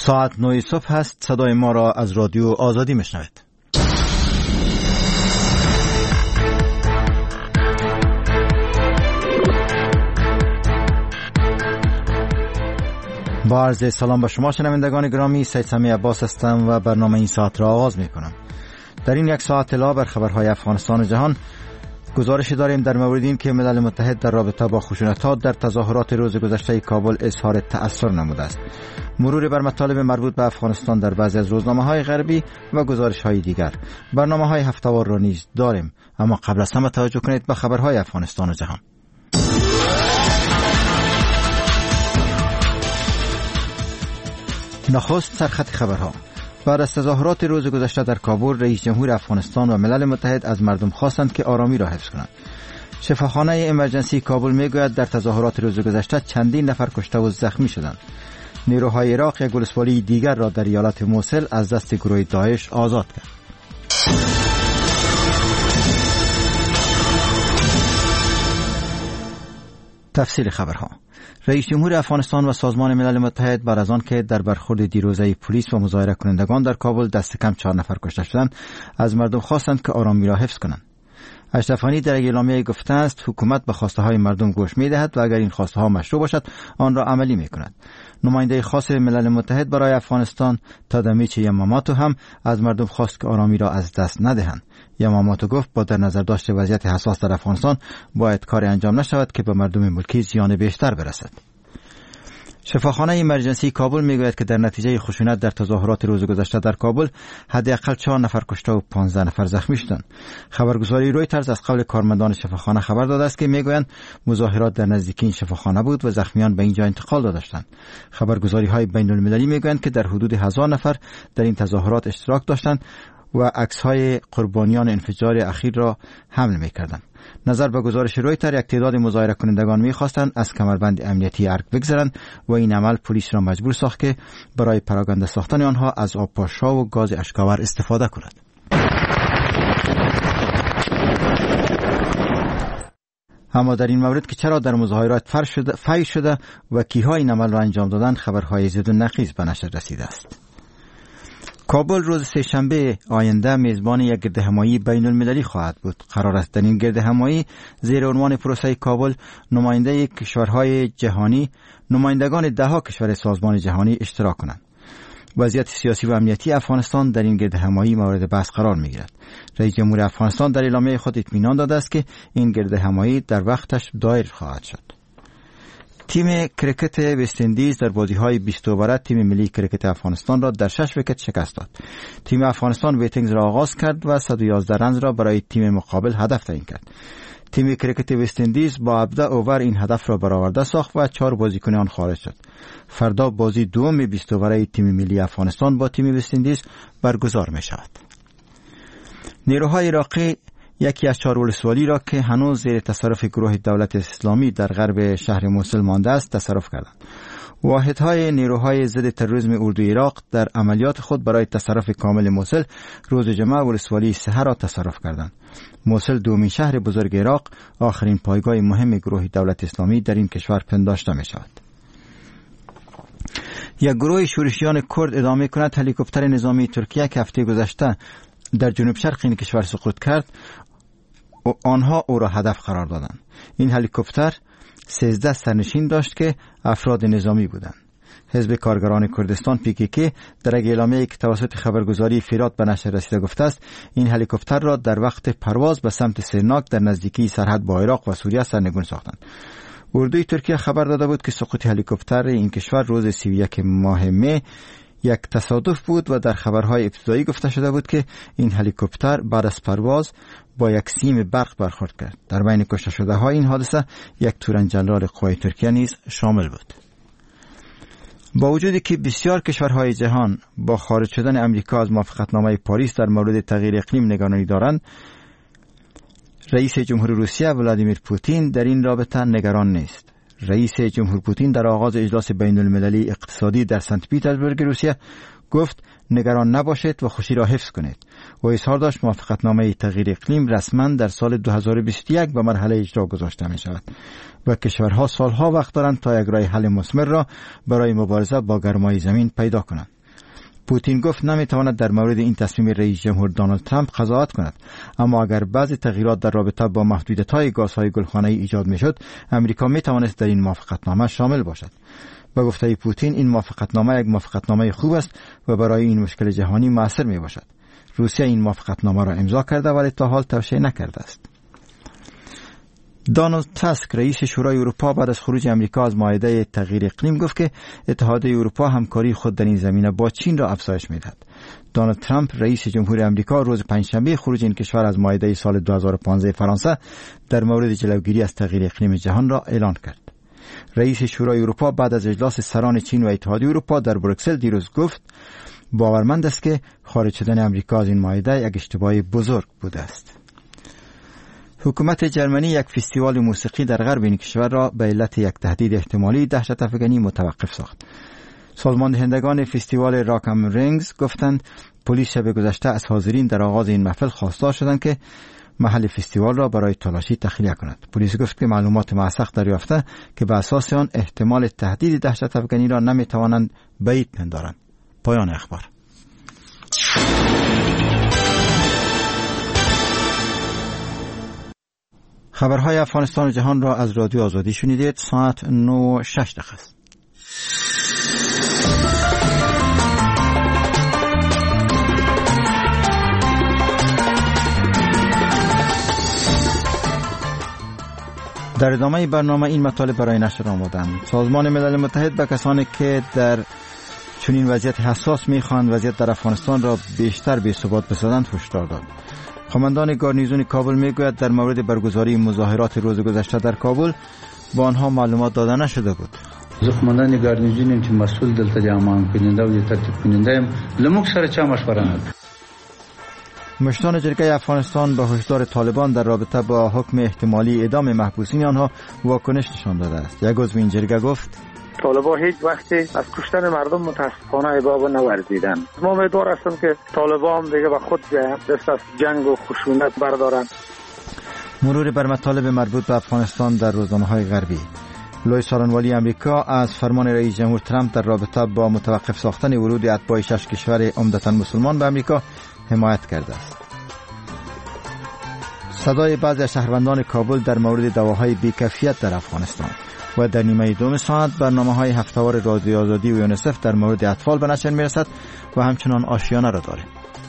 ساعت 9 صبح هست. صدای ما را از رادیو آزادی میشنوید. با عرض سلام به شما شنوندگان گرامی، سید سمی عباس هستم و برنامه این ساعت را آغاز میکنم. در این یک ساعت اطلاع بر خبرهای افغانستان و جهان گزارش داریم در مورد این که ملل متحد در رابطه با خشونت‌ها در تظاهرات روز گذشته کابل اظهار تأثیر نموده است. مرور بر مطالب مربوط به افغانستان در بعضی از روزنامه‌های غربی و گزارش‌های دیگر. برنامه‌های هفته‌وار را نیز داریم، اما قبل از همه توجه کنید به خبرهای افغانستان و جهان. نخست سرخط خبرها. بعد از تظاهرات روز گذشته در کابل، رئیس جمهور افغانستان و ملل متحد از مردم خواستند که آرامی را حفظ کنند. شفاخانه امرجنسی کابل میگوید در تظاهرات روز گذشته چندین نفر کشته و زخمی شدند. نیروهای عراق یک ولسوالی دیگر را در ایالت موصل از دست گروه داعش آزاد کرد. تفصیل خبرها. رئیس جمهور افغانستان و سازمان ملل متحد بعد از آن که در برخورد دیروزه پلیس و مظاهره کنندگان در کابل دست کم 4 نفر کشته شدند، از مردم خواستند که آرامی را حفظ کنند. اشرف غنی در اعلامیه گفته است حکومت به خواسته های مردم گوش می‌دهد و اگر این خواسته ها مشروع باشد آن را عملی می‌کند. نماینده خاص ملل متحد برای افغانستان تادامیچی یاماماتو هم از مردم خواست که آرامی را از دست ندهند. یاماماتو گفت با در نظر داشت وضعیت حساس در افغانستان باید کاری انجام نشود که به مردم ملکی زیان بیشتر برسد. شفاخانه امرجنسی کابل میگوید که در نتیجه خشونت در تظاهرات روز گذشته در کابل حداقل 4 نفر کشته و 15 نفر زخمی شدند. خبرگزاری رویترز از قول کارمندان شفاخانه خبر داده است که میگویند مظاهرات در نزدیکی این شفاخانه بود و زخمیان به اینجا انتقال داشتند. خبرگزاری‌های بین‌المللی میگویند که در حدود 1000 نفر در این تظاهرات اشتراک داشتند و عکس‌های قربانیان انفجار اخیر را حمل می‌کردند. نظر به گزارش رویتر، یک تعداد مظاهره کنندگان می‌خواستند از کمربند امنیتی ارگ بگذرند و این عمل پلیس را مجبور ساخت که برای پراکنده ساختن آنها از آب پاشا و گاز اشک‌آور استفاده کند. اما در این مورد که چرا در مظاهرات فعال شده و کیها این عمل را انجام دادند، خبرهای زد و نقیض به نشر رسیده است. کابل روز سه‌شنبه آینده میزبان یک گردهمایی بین المللی خواهد بود. قرار است در این گردهمایی زیر عنوان پروسه کابل نماینده کشورهای جهانی، نمایندگان 10 کشور سازمان جهانی اشتراک کنند. وضعیت سیاسی و امنیتی افغانستان در این گردهمایی مورد بحث قرار می‌گیرد. رئیس جمهور افغانستان در اعلامیه خود اطمینان داده است که این گردهمایی در وقتش دایر خواهد شد. تیم کرکت وست اندیز در بازی‌های 20 اوور تیم ملی کرکت افغانستان را در 6 ویکت شکست داد. تیم افغانستان ویتینگز را آغاز کرد و 111 رنز را برای تیم مقابل هدف تعیین کرد. تیم کرکت وست اندیز با 17 اوور این هدف را برآورده ساخت و 4 بازیکن آن خارج شد. فردا بازی دوم 20 اوور تیم ملی افغانستان با تیم وست اندیز برگزار می شود. نیروهای عراقی یکی از 4 ولسوالی را که هنوز زیر تصرف گروه دولت اسلامی در غرب شهر موصل مانده است تصرف کردند. واحدهای نیروهای ضد تروریسم اردوی عراق در عملیات خود برای تصرف کامل موصل روز جمعه ولسوالی سه را تصرف کردند. موصل دومین شهر بزرگ عراق، آخرین پایگاه مهم گروه دولت اسلامی در این کشور پنداشته می شود. یک گروه شورشیان کرد ادامه کند هلیکوپتر نظامی ترکیه که هفته گذشته در جنوب شرق این کشور سقوط کرد و آنها او را هدف قرار دادند. این هلیکوپتر 13 سرنشین داشت که افراد نظامی بودند. حزب کارگران کردستان PKK در یک اعلامیه‌ای که توسط خبرگزاری فیرات به نشر رسیده گفته است این هلیکوپتر را در وقت پرواز به سمت سرناک در نزدیکی سرحد با عراق و سوریه سرنگون ساختند. اردوی ترکیه خبر داده بود که سقوط هلیکوپتر این کشور روز 31 ماه می یک تصادف بود و در خبرهای ابتدایی گفته شده بود که این هلیکوپتر بعد از پرواز با یک سیم برق برخورد کرد. در بین کشته شده های این حادثه یک تورن جنرال قوای ترکیه نیز شامل بود. با وجودی که بسیار کشورهای جهان با خارج شدن امریکا از موافقتنامه پاریس در مورد تغییر اقلیم نگرانی دارند، رئیس جمهور روسیه ولادیمیر پوتین در این رابطه نگران نیست. رئیس جمهور پوتین در آغاز اجلاس بین المللی اقتصادی در سنت پیترزبورگ روسیه گفت نگران نباشید و خوشی را حفظ کنید. و اظهار داشت موافقتنامه تغییر اقلیم رسما در سال 2021 به مرحله اجرا گذاشته می شود و کشورها سالها وقت دارند تا یک راه حل مثمر را برای مبارزه با گرمای زمین پیدا کنند. پوتین گفت نمیتواند در مورد این تصمیم رئیس جمهور دونالد ترامپ قضاوت کند، اما اگر بعضی تغییرات در رابطه با محدودیت‌های گازهای گلخانه‌ای ایجاد میشد، امریکا میتوانست در این موافقتنامه شامل باشد. به گفته پوتین این موافقتنامه یک موافقتنامه خوب است و برای این مشکل جهانی مؤثر می باشد. روسیه این موافقتنامه را امضا کرده ولی تا حال توشیح نکرده است. دونالد تاسک رئیس شورای اروپا بعد از خروج امریکا از معاهده تغییر اقلیم گفت که اتحادیه اروپا همکاری خود در این زمینه با چین را افزایش می‌دهد. دونالد ترامپ رئیس جمهور امریکا روز پنجشنبه خروج این کشور از معاهده سال 2015 فرانسه در مورد جلوگیری از تغییر اقلیم جهان را اعلان کرد. رئیس شورای اروپا بعد از اجلاس سران چین و اتحادیه اروپا در بروکسل دیروز گفت باورمند است که خارج شدن امریکا از این معاهده یک اشتباه بزرگ بوده است. حکومت جرمنی یک فستیوال موسیقی در غرب این کشور را به علت یک تهدید احتمالی دهشت افکنی متوقف ساخت. سازمان دهندگان فستیوال راک ام رینگز گفتند پلیس شب گذشته از حاضرین در آغاز این محفل خواستار شدند که محل فستیوال را برای تلاشی تخلیه کند. پلیس گفت که معلومات موثق دریافته که به اساس آن احتمال تهدید دهشت افکنی را نمیتوانند بعید پندارند. پایان اخبار. خبرهای افغانستان و جهان را از رادیو آزادی شنیدید. ساعت 9:06 است. در ادامه برنامه این مطالب برای نشر آمدند. سازمان ملل متحد به کسانی که در چنین وضعیت حساس می‌خواهند وضعیت در افغانستان را بیشتر بی‌ثبات بسازند هشدار داد. قماندان گارنیزون کابل میگوید در مورد برگزاری مظاهرات روز گذشته در کابل با آنها معلومات داده نشده بود. قماندان گارنیزون چې مسئول دلته د عمان کننده او د ترتیب کننده لموږ سره چا مشوره نه. مشتان جرگه افغانستان به هشدار طالبان در رابطه با حکم احتمالی اعدام محبوسین آنها واکنش نشان داده است. یک عضو این جرگه گفت طالبان هیچ وقتی از کشتن مردم متاسفانه ابا نورزیدن. ما امیدوار هستیم که طالبان دیگه به خود دست از جنگ و خشونت بردارند. مرور بر مطالب مربوط به افغانستان در روزنامه‌های غربی. لوی سالنوالی امریکا از فرمان رئیس جمهور ترامپ در رابطه با متوقف ساختن ورود اتباع 6 کشور عمدتاً مسلمان به امریکا حمایت کرده است. صدای بعضی از شهروندان کابل در مورد دواهای بی‌کیفیت در افغانستان. و در نیمه دوم ساعت برنامه‌های هفته‌وار رادیو آزادی و یونیسف در مورد اطفال به نشر می‌رسد و همچنان آشیانه را داریم.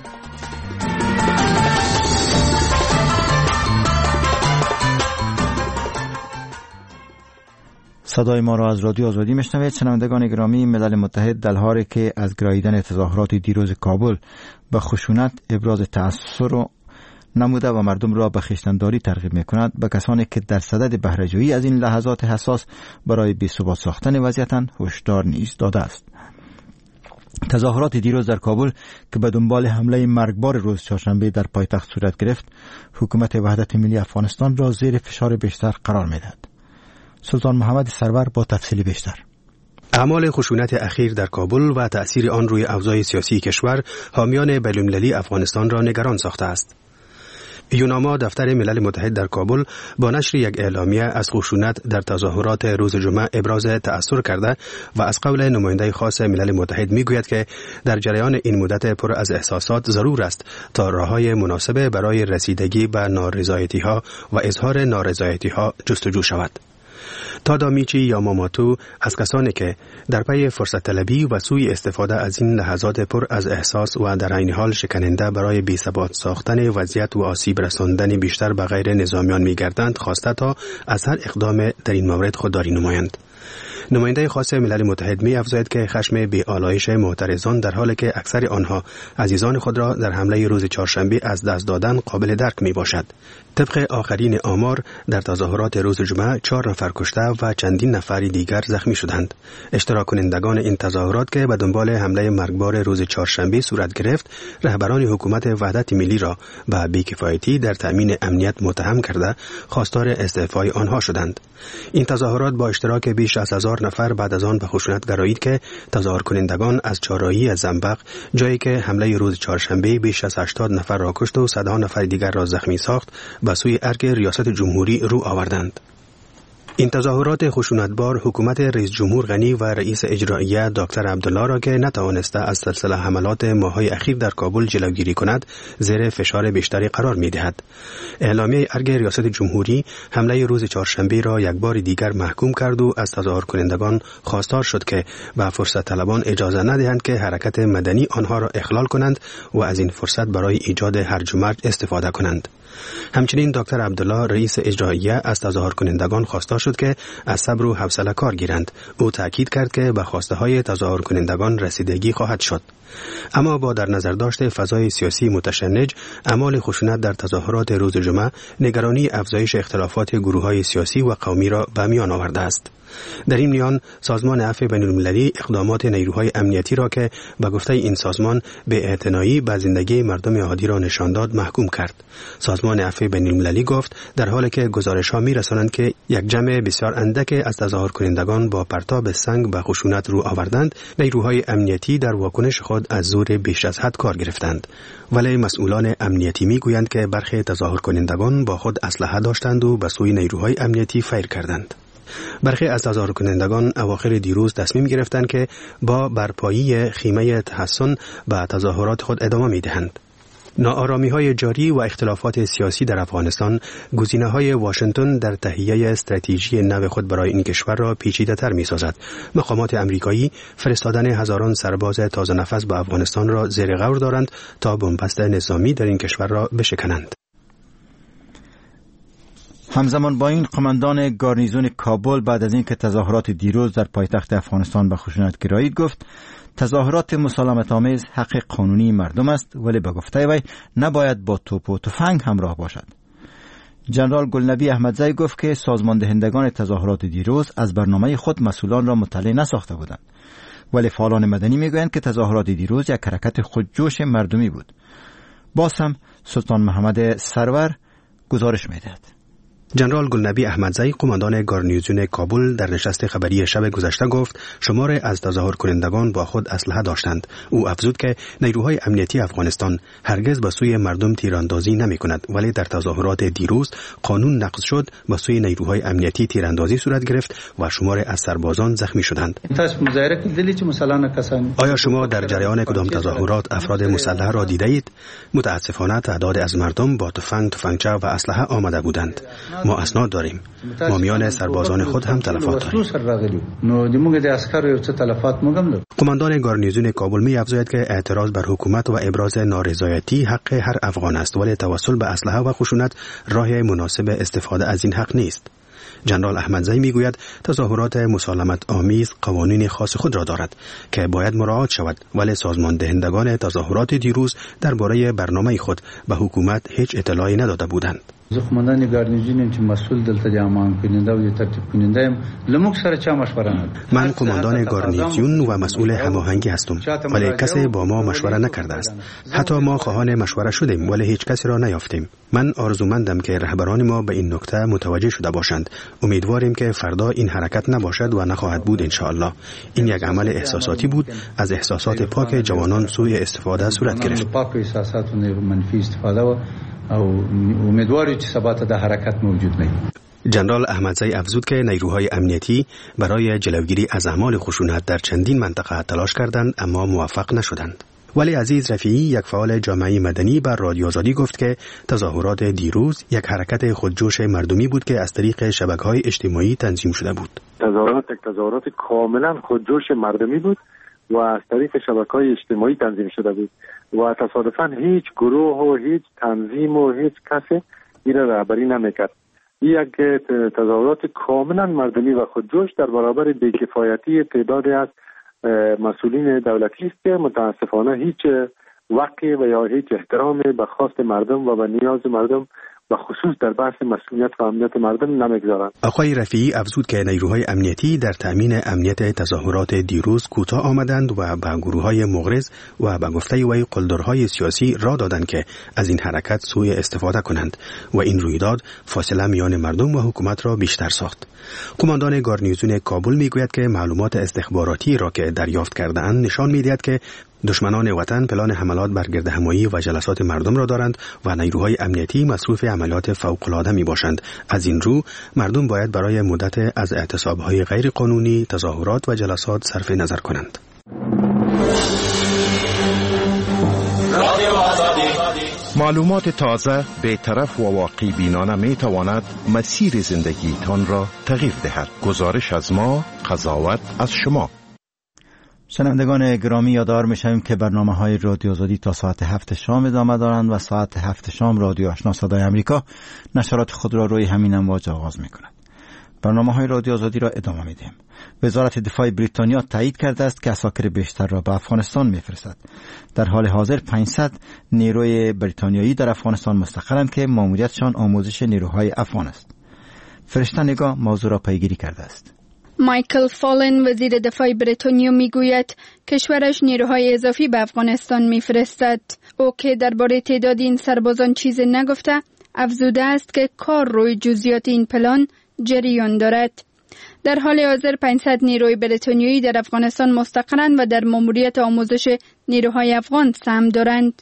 صدای ما را از رادیو آزادی میشنوید. شنوندگان گرامی، ملل متحد در حالی که از گراییدن تظاهرات دیروز کابل به خشونت ابراز تأثیر نموده و مردم را به خویشتن‌داری ترغیب می‌کند، به کسانی که در صدد بهره‌جویی از این لحظات حساس برای بی‌ثبات ساختن وضعیتند هشدار نیز داده است. تظاهرات دیروز در کابل که به دنبال حمله مرگبار روز چهارشنبه در پایتخت صورت گرفت، حکومت وحدت ملی افغانستان را زیر فشار بیشتر قرار می‌دهد. سلطان محمد سرور با تفصیل بیشتر. اعمال خشونت اخیر در کابل و تأثیر آن روی اوضاع سیاسی کشور حامیان بین‌المللی افغانستان را نگران ساخته است. یوناما دفتر ملل متحد در کابل با نشر یک اعلامیه از خشونت در تظاهرات روز جمعه ابراز تأثیر کرده و از قول نماینده خاص ملل متحد میگوید که در جریان این مدت پر از احساسات ضرور است تا راه‌های مناسب برای رسیدگی به نارضایتی‌ها و اظهار نارضایتی‌ها جستجو شود. تادامیچی یا ماماتو از کسانی که در پی فرصت طلبی و سوء استفاده از این لحظات پر از احساس و در عین حال شکننده برای بی‌ثبات ساختن وضعیت و آسیب رساندن بیشتر به غیر نظامیان می‌گردند خواسته تا از هر اقدام در این مورد خودداری نمایند. نماینده خاص ملل متحد می افزاید که خشم بی‌آلایش معترضان در حالی که اکثر آنها عزیزان خود را در حمله روز چهارشنبه از دست دادن قابل درک می باشد. طبق آخرین آمار در تظاهرات روز جمعه 4 نفر کشته و چندین نفر دیگر زخمی شدند. اشتراک کنندگان این تظاهرات که به دنبال حمله مرگبار روز چهارشنبه صورت گرفت، رهبران حکومت وحدت ملی را به بی‌کفایتی در تأمین امنیت متهم کرده خواستار استعفای آنها شدند. این تظاهرات با اشتراک بیش از 1000 4 نفر بعد از آن به خشونت گرایید که تظاهر کنندگان از چهارراهی زنبق، جایی که حمله روز چهارشنبه بیش از 80 نفر را کشت و صدها نفر دیگر را زخمی ساخت، به سوی ارگ ریاست جمهوری رو آوردند. این تظاهرات خشونتبار حکومت رئیس جمهور غنی و رئیس اجرائیه دکتر عبدالله را که نتوانسته از سلسله حملات ماه‌های اخیر در کابل جلوگیری کند، زیر فشار بیشتری قرار می‌دهد. اعلامیه ارگ ریاست جمهوری حمله روز چهارشنبه را یک بار دیگر محکوم کرد و از تظاهر کنندگان خواستار شد که به فرصت طلبان اجازه ندهند که حرکت مدنی آنها را اخلال کنند و از این فرصت برای ایجاد هرج و مرج استفاده کنند. همچنین دکتر عبدالله رئیس اجرائیه از تظاهر کنندگان خواسته شد که از صبر و حوصله کار گیرند. او تاکید کرد که به خواسته های تظاهر کنندگان رسیدگی خواهد شد. اما با در نظر داشت فضای سیاسی متشنج، اعمال خشونت در تظاهرات روز جمعه نگرانی افزایش اختلافات گروه‌های سیاسی و قومی را به میان آورده است. در این میان سازمان عفو بین‌المللی اقدامات نیروهای امنیتی را که به گفته این سازمان بی‌اعتنایی به زندگی مردم عادی را نشان داد محکوم کرد. سازمان عفو بین‌المللی گفت در حالی که گزارش‌ها می‌رسانند که یک جمع بسیار اندک از تظاهر کنندگان با پرتاب سنگ به خشونت رو آوردند، نیروهای امنیتی در واکنش خود از زور بیش از حد کار گرفتند. ولی مسئولان امنیتی می‌گویند که برخی تظاهر کنندگان با خود اسلحه داشتند و به سوی نیروهای امنیتی فیر کردند. برخی از تظاهر کنندگان اواخر دیروز تصمیم گرفتند که با برپایی خیمه تحسن به تظاهرات خود ادامه می‌دهند. ناآرامی‌های جاری و اختلافات سیاسی در افغانستان گزینه‌های واشنگتن در تهیه استراتژی نو خود برای این کشور را پیچیده‌تر می‌سازد. مقامات امریکایی فرستادن هزاران سرباز تازه نفس به افغانستان را زیر غور دارند تا بنبست نظامی در این کشور را بشکنند. همزمان با این قماندان گارنیزون کابل بعد از اینکه تظاهرات دیروز در پایتخت افغانستان به خشونت گرایید گفت تظاهرات مسالمت آمیز حق قانونی مردم است، ولی به گفته وی نباید با توپ و تفنگ همراه باشد. جنرال گلنبی احمدزی گفت که سازمان دهندگان تظاهرات دیروز از برنامه خود مسئولان را مطلع نساخته بودند، ولی فعالان مدنی میگویند که تظاهرات دیروز یک حرکت خودجوش مردمی بود. باز هم سلطان محمد سرور گزارش میدهد. جنرال گلنبی احمدزی قماندان گارنیزون کابل در نشست خبری شب گذشته گفت شمار از تظاهر کنندگان با خود اسلحه داشتند. او افزود که نیروهای امنیتی افغانستان هرگز به سوی مردم تیراندازی نمی کند، ولی در تظاهرات دیروز قانون نقض شد، به سوی نیروهای امنیتی تیراندازی صورت گرفت و شمار از سربازان زخمی شدند. آیا شما در جریان کدام تظاهرات افراد مسلح را دیده اید؟ متاسفانه تعداد از مردم با تفنگ، تفنگچه و اسلحه آمده بودند. ما اسناد داریم. ما میان سربازان خود هم تلفات داریم. قماندان گارنیزون کابل می افزاید که اعتراض بر حکومت و ابراز نارضایتی حق هر افغان است، ولی توسل به اسلحه و خشونت راه مناسب استفاده از این حق نیست. جنرال احمدزی میگوید تظاهرات مسالمت آمیز قوانین خاص خود را دارد که باید مراعات شود، ولی سازمان دهندگان تظاهرات دیروز درباره برنامه خود به حکومت هیچ اطلاعی نداده بودند. قماندان گارنیزون چې مسئول دلته د امان کننده او ترتیب کننده ام لموږ سره چا مشوره نه. من قماندان گارنیزون و مسئول هماهنگی هستم، ولی کسی با ما مشوره نکرده است. حتی ما خواهان مشوره شدیم ولی هیچ کسی را نیافتیم. من آرزومندم که رهبران ما به این نکته متوجه شده باشند. امیدواریم که فردا این حرکت نباشد و نخواهد بود ان شاء الله. این یک عمل احساساتی بود، از احساسات پاک جوانان سوء استفاده صورت گرفت. پاک احساسات منفی استفاده و امیدواری چې ثبات د حرکت موجود نه. جنرال احمدزی افزود که نیروهای امنیتی برای جلوگیری از اعمال خشونت در چندین منطقه تلاش کردند اما موفق نشدند. ولی عزیز رفیعی، یک فعال جامعه مدنی، بر رادیو آزادی گفت که تظاهرات دیروز یک حرکت خودجوش مردمی بود که از طریق شبکه‌های اجتماعی تنظیم شده بود. تظاهرات کاملا خودجوش مردمی بود و از طریق شبکه‌های اجتماعی تنظیم شده بود و تصادفاً هیچ گروه و هیچ تنظیم و هیچ کسی این را رهبری نمیکرد. یک تظاهرات کاملا مردمی و خودجوش در برابر بی‌کفایتی تعدادی از مسئولین دولتی است که متاسفانه هیچ وقتی و یا هیچ احترام به خواست مردم و به نیاز مردم و خصوص در بحث مسئولیت و امنیت مردم نمیگذارند. آقای رفیعی افزود که نیروهای امنیتی در تأمین امنیت تظاهرات دیروز کوتاه آمدند و به گروه‌های مغرض و به گفته وی قلدرهای سیاسی را دادند که از این حرکت سوء استفاده کنند و این رویداد فاصله میان مردم و حکومت را بیشتر ساخت. قماندان گارنیزون کابل میگوید که معلومات استخباراتی را که دریافت کرده‌اند نشان می‌دهد که دشمنان وطن پلان حملات بر گردهمایی و جلسات مردم را دارند و نیروهای امنیتی مصروف عملیات فوق‌العاده میباشند. از این رو مردم باید برای مدت از اعتصاب‌های غیر قانونی، تظاهرات و جلسات صرف نظر کنند. معلومات تازه، بی‌طرف و واقعی بینانه می تواند مسیر زندگیتان را تغییر دهد. گزارش از ما، قضاوت از شما. شنوندگان گرامی، یادآور می‌شویم که برنامه‌های رادیو آزادی تا ساعت 7 شام ادامه دارند و ساعت 7 شام رادیو آشنا صدای آمریکا نشرات خود را روی همین امواج آغاز می‌کند. برنامه‌های رادیو آزادی را ادامه می‌دهیم. وزارت دفاع بریتانیا تایید کرده است که عساکر بیشتر را به افغانستان می‌فرستد. در حال حاضر 500 نیروی بریتانیایی در افغانستان مستقرند که ماموریتشان آموزش نیروهای افغان است. فرشته نگاه موضوع را پیگیری کرده است. مایکل فالن وزیر دفاع بریتانیا میگوید کشورش نیروهای اضافی به افغانستان میفرستد. او که درباره تعداد این سربازان چیزی نگفته، افزوده است که کار روی جزئیات این پلان جریان دارد. در حال حاضر 500 نیروی بریتانیایی در افغانستان مستقرند و در ماموریت آموزش نیروهای افغان سهم دارند.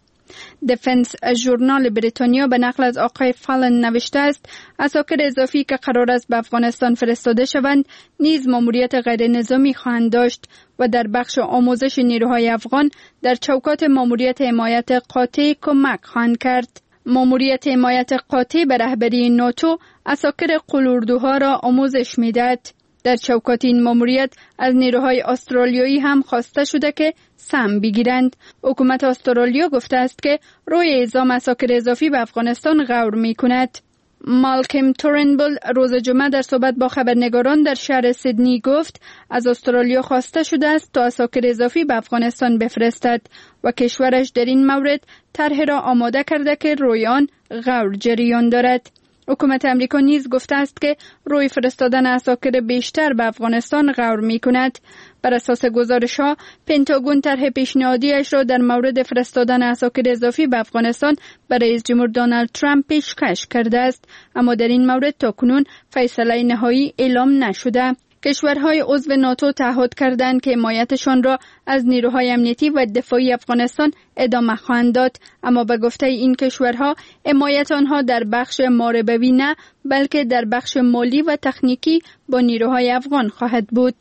دفنس ژورنال بریتانیا به نقل از آقای فالن نوشته است عساکر اضافی که قرار است به افغانستان فرستاده شوند نیز ماموریت غیر نظامی خواهند داشت و در بخش آموزش نیروهای افغان در چوکات ماموریت حمایت قاطع کمک خواهند کرد. ماموریت حمایت قاطع به رهبری ناتو عساکر قلاردوها را آموزش می‌دهد. در چوکات این ماموریت از نیروهای استرالیایی هم خواسته شده که سهم بگیرند. حکومت استرالیا گفته است که روی اعزام عساکر اضافی به افغانستان غور می‌کند. مالکم تورنبل روز جمعه در صحبت با خبرنگاران در شهر سیدنی گفت از استرالیا خواسته شده است تا عساکر اضافی به افغانستان بفرستد و کشورش در این مورد طرح را آماده کرده که روی آن غور جریان دارد. حکومت امریکا نیز گفته است که روی فرستادن عساکر بیشتر به افغانستان غور می کند. بر اساس گزارش‌ها، پنتاگون طرح پیشنهادیش را در مورد فرستادن عساکر اضافی به افغانستان به رئیس جمهور دونالد ترامپ پیشکش کرده است، اما در این مورد تاکنون فیصله نهایی اعلام نشده. کشورهای عضو ناتو تعهد کردند که حمایتشان را از نیروهای امنیتی و دفاعی افغانستان ادامه خواهند داد، اما به گفته این کشورها حمایت آنها در بخش محاربوی نه بلکه در بخش مالی و تکنیکی با نیروهای افغان خواهد بود.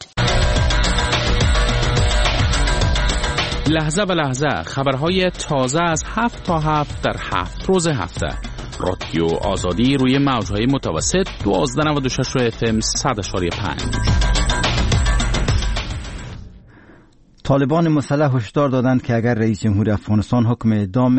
لحظه به لحظه خبرهای تازه از 7 تا 7 در 7 روز هفته. رادیو آزادی روی موجهای متوسط 1296 FM 100.5. طالبان مسلح هشدار دادند که اگر رئیس جمهور افغانستان حکم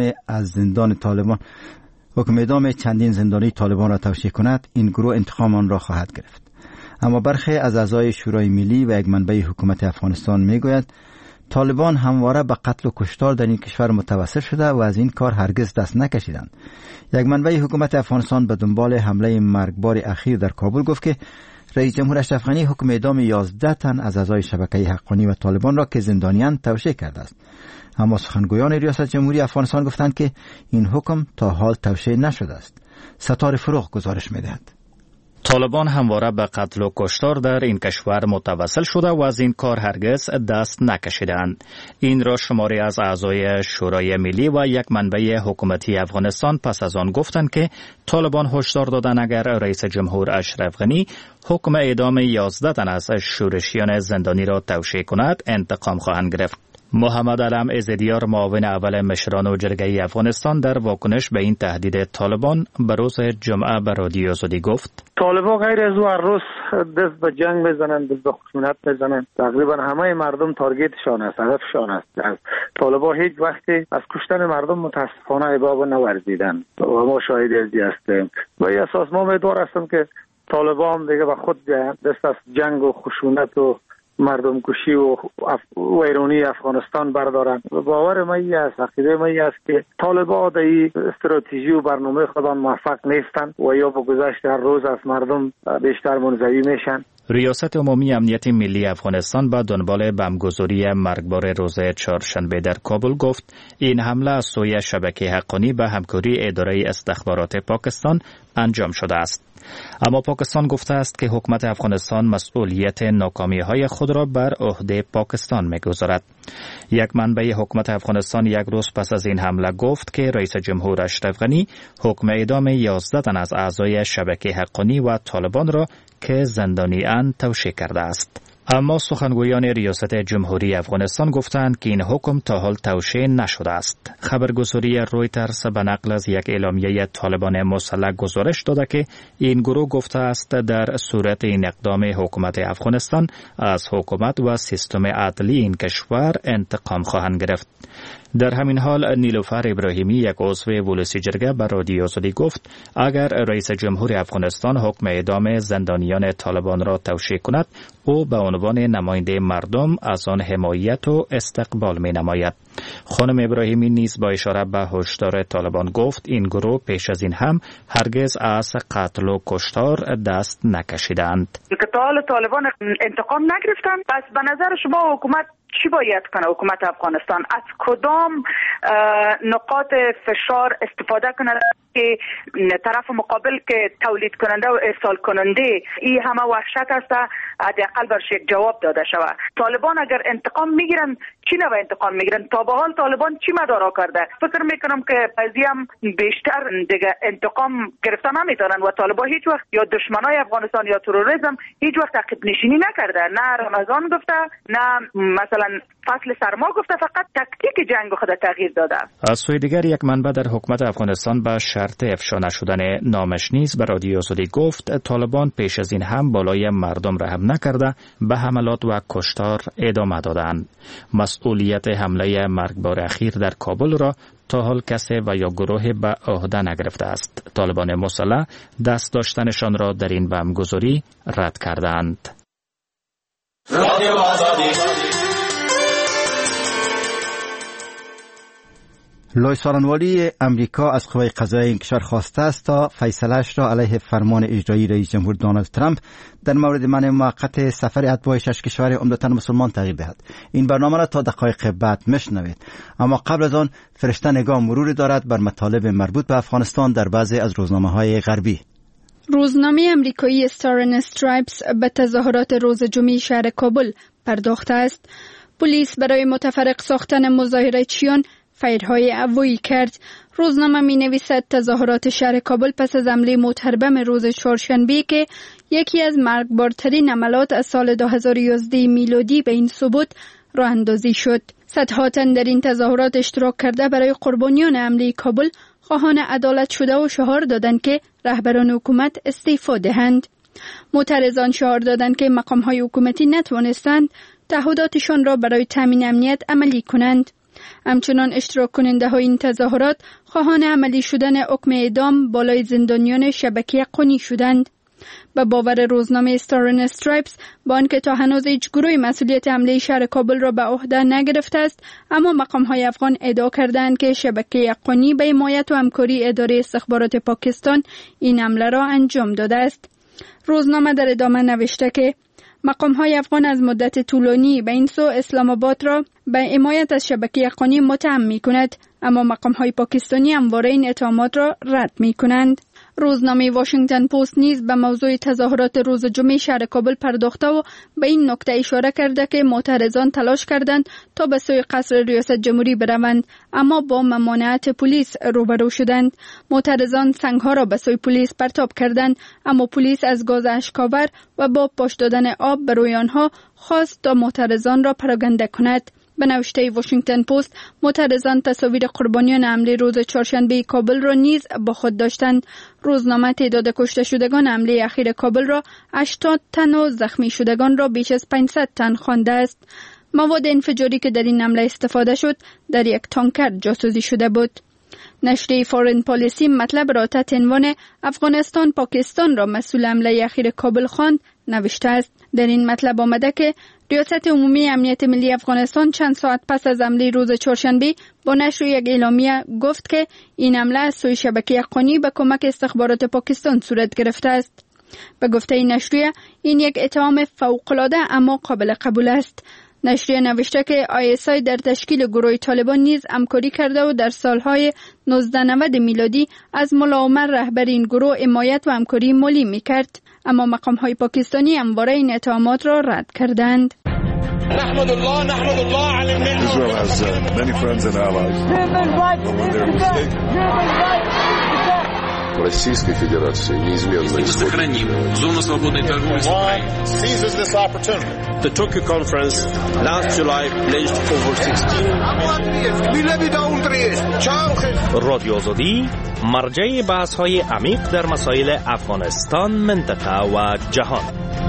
اعدام چندین زندانی طالبان را توشیح کند، این گروه انتقام آن را خواهد گرفت. اما برخی از اعضای شورای ملی و یک منبع حکومت افغانستان میگوید طالبان همواره به قتل و کشتار در این کشور متوسل شده و از این کار هرگز دست نکشیدند. یک منبع حکومت افغانستان به دنبال حمله مرگبار اخیر در کابل گفت که رئیس جمهور اشرف غنی حکم اعدام 11 تن از اعضای شبکه حقانی و طالبان را که زندانیان توشیح کرده است. اما سخنگویان ریاست جمهوری افغانستان گفتند که این حکم تا حال توشیح نشده است. ستاره فروغ گزارش می‌دهد. طالبان همواره به قتل و کشتار در این کشور متوسل شده و از این کار هرگز دست نکشیدند. این را شماری از اعضای شورای ملی و یک منبع حکومتی افغانستان پس از آن گفتند که طالبان هشدار دادند اگر رئیس جمهور اشرف غنی حکم اعدام 11 تن از شورشیان زندانی را توشیح کند انتقام خواهند گرفت. محمد علم عزیدیار معاون اول مشران و جرگه افغانستان در واکنش به این تهدید طالبان به روز جمعه به رادیو آزادی گفت طالبان غیر از هر روز دست به جنگ بزنند، دست به خشونت بزنند. تقریبا همه مردم تارگتشان است، هدفشان است. طالبان هیچ وقتی از کشتن مردم متاسفانه عباب نورزیدن و ما شاهد ازی هستیم. و این اساس ما امیدوار هستم که طالبان دیگه به خود دست از جنگ و خشونت و مردم کشی و ویرانی افغانستان بردارن. باور من است، عقیده من است که طالبان در این استراتژی و برنامه خودان موفق نیستند و یا با گذشت هر روز از مردم بیشتر منزوی میشن. ریاست عمومی امنیت ملی افغانستان با دنبال بمبگذاری مرگبار روز چهارشنبه در کابل گفت این حمله از سوی شبکه حقانی به همکاری اداره استخبارات پاکستان انجام شده است. اما پاکستان گفته است که حکومت افغانستان مسئولیت ناکامی‌های خود را بر عهده پاکستان می‌گذارد. یک منبع حکومت افغانستان یک روز پس از این حمله گفت که رئیس جمهور اشرف غنی حکم اعدام 11 تن از اعضای شبکه حقانی و طالبان را که زندانی‌اند توشیح کرده است. اما سخنگویان ریاست جمهوری افغانستان گفتند که این حکم تا حال توشیح نشده است. خبرگزاری رویترز به نقل از یک اعلامیه طالبان مسلح گزارش داده که این گروه گفته است در صورت این اقدام حکومت افغانستان از حکومت و سیستم عدلی این کشور انتقام خواهند گرفت. در همین حال نیلوفر ابراهیمی یک عضو ولسی جرگه به رادیو آزادی گفت اگر رئیس جمهور افغانستان حکم اعدام زندانیان طالبان را توشیح کند او به عنوان نماینده مردم از آن حمایت و استقبال می نماید. خانم ابراهیمی نیز با اشاره به هشدار طالبان گفت این گروه پیش از این هم هرگز از قتل و کشتار دست نکشیدند. که طالبان انتقام نگرفتن، پس به نظر شما حکومت چی باید کنه؟ حکومت افغانستان از کدام نقاط فشار استفاده کنه که طرف مقابل که تولید کننده و ارسال کننده این همه وحشت است حداقل برش یک جواب داده شود. طالبان اگر انتقام میگیرن چی نوع انتقام میگیرن؟ تا به حال طالبان چی مدارا کرده؟ فکر میکنم که بعضی هم بیشتر دیگه انتقام گرفتن نمیتونن و طالبان هیچ وقت یا دشمنای افغانستان یا تروریسم هیچ وقت عقب نشینی نکرده، نه رمضان گفته نه مثلا فصل سرما گفته، فقط تکتیک جنگ خود تغییر داده. از سوی دیگر یک منبع در حکومت افغانستان به شرط افشا نشدن نامش نیز به رادیو آزادی گفت طالبان پیش از این هم بالای مردم رحم نکرده به حملات و کشتار ادامه دادند. مسئولیت حمله مرگبار اخیر در کابل را تا حال کسی و یا گروه به عهده نگرفته است. طالبان مسلح دست داشتنشان را در این بمبگذاری رد کردند. رادیو آزادی. لوی سارنوالی امریکا از قوه قضاییه این کشور خواسته است تا فیصله‌اش را علیه فرمان اجرایی رئیس جمهور دونالد ترامپ در مورد منع موقت سفر اتباع 6 کشور عمدتاً مسلمان تغییر دهد. این برنامه را تا دقایق بعد میشنوید. اما قبل از آن فرشته نگاه مروری دارد بر مطالب مربوط به افغانستان در بعضی از روزنامه‌های غربی. روزنامه امریکایی استار اند استرایپس به تظاهرات روز جمعه شهر کابل پرداخته است. پلیس برای متفرق ساختن مظاهره‌چیان فایرهای هوایی کرد. روزنامه می نویسد تظاهرات شهر کابل پس از حمله متحربم روز چهارشنبه که یکی از مرگبارترین حملات از سال 2011 میلادی به این ثبوت راه اندازی شد. صدها تن در این تظاهرات اشتراک کرده برای قربانیان حمله کابل خواهان عدالت شده و شعار دادند که رهبران حکومت استعفا دهند. معترضان شعار دادند که مقام‌های حکومتی نتوانستند تعهداتشان را برای تامین امنیت عملی کنند. همچنان اشتراک کننده های این تظاهرات خواهان عملی شدن حکم اعدام بالای زندانیان شبکه حقانی شدند. به باور روزنامه استار اند استرایپس با آنکه تا هنوز هیچ گروهی مسئولیت حمله شهر کابل را به عهده نگرفته است، اما مقام های افغان ادعا کردند که شبکه حقانی به حمایت و همکاری اداره استخبارات پاکستان این حمله را انجام داده است. روزنامه در ادامه نوشته که مقام‌های افغان از مدت طولانی به این سو اسلام آباد را به حمایت از شبکه حقانی متهم می‌کند، اما مقام‌های پاکستانی همواره این اتهامات را رد می‌کنند. روزنامه واشنگتن پست نیز به موضوع تظاهرات روز جمعه شهر کابل پرداخته و به این نکته اشاره کرده که معترضان تلاش کردند تا به سوی قصر ریاست جمهوری بروند، اما با ممانعت پلیس روبرو شدند. معترضان سنگ‌ها را به سوی پلیس پرتاب کردند، اما پلیس از گاز اشک‌آور و با پاش دادن آب به روی آنها خواست تا معترضان را پراکنده کند. به نوشته واشنگتن پست، معترضان تصاویر قربانیان حمله روز چهارشنبه کابل را نیز با خود داشتند. روزنامه تعداد کشته شدگان حمله اخیر کابل را 80 تن و زخمی شدگان را بیش از 500 تن خوانده است. مواد انفجاری که در این حمله استفاده شد در یک تانکر جاسوسی شده بود. نشریه فارن پالیسی مطلب را تحت عنوان افغانستان پاکستان را مسئول حمله اخیر کابل خواند نوشته است. در این مطلب آمده که ریاست عمومی امنیت ملی افغانستان چند ساعت پس از حمله روز چهارشنبه با نشر یک اعلامیه گفت که این حمله از سوی شبکه حقانی به کمک استخبارات پاکستان صورت گرفته است. به گفته این نشریه این یک اتهام فوق‌العاده اما قابل قبول است. نشریه نوشته که ISI در تشکیل گروه طالبان نیز همکاری کرده و در سالهای 1990 میلادی از ملا عمر رهبر این گروه حمایت و همکاری مالی میکرد، اما مقام‌های پاکستانی همواره این اتهامات را رد کردند. نحمد الله على النعمة. Israel has many friends and allies. Российской Федерации неизменно сохраним зону свободной торговли с Украиной. Seizes this opportunity. The Tokyo conference last July pledged over 16 رادیو آزادی مرجع بحث‌های عمیق در مسائل افغانستان، منطقه و جهان.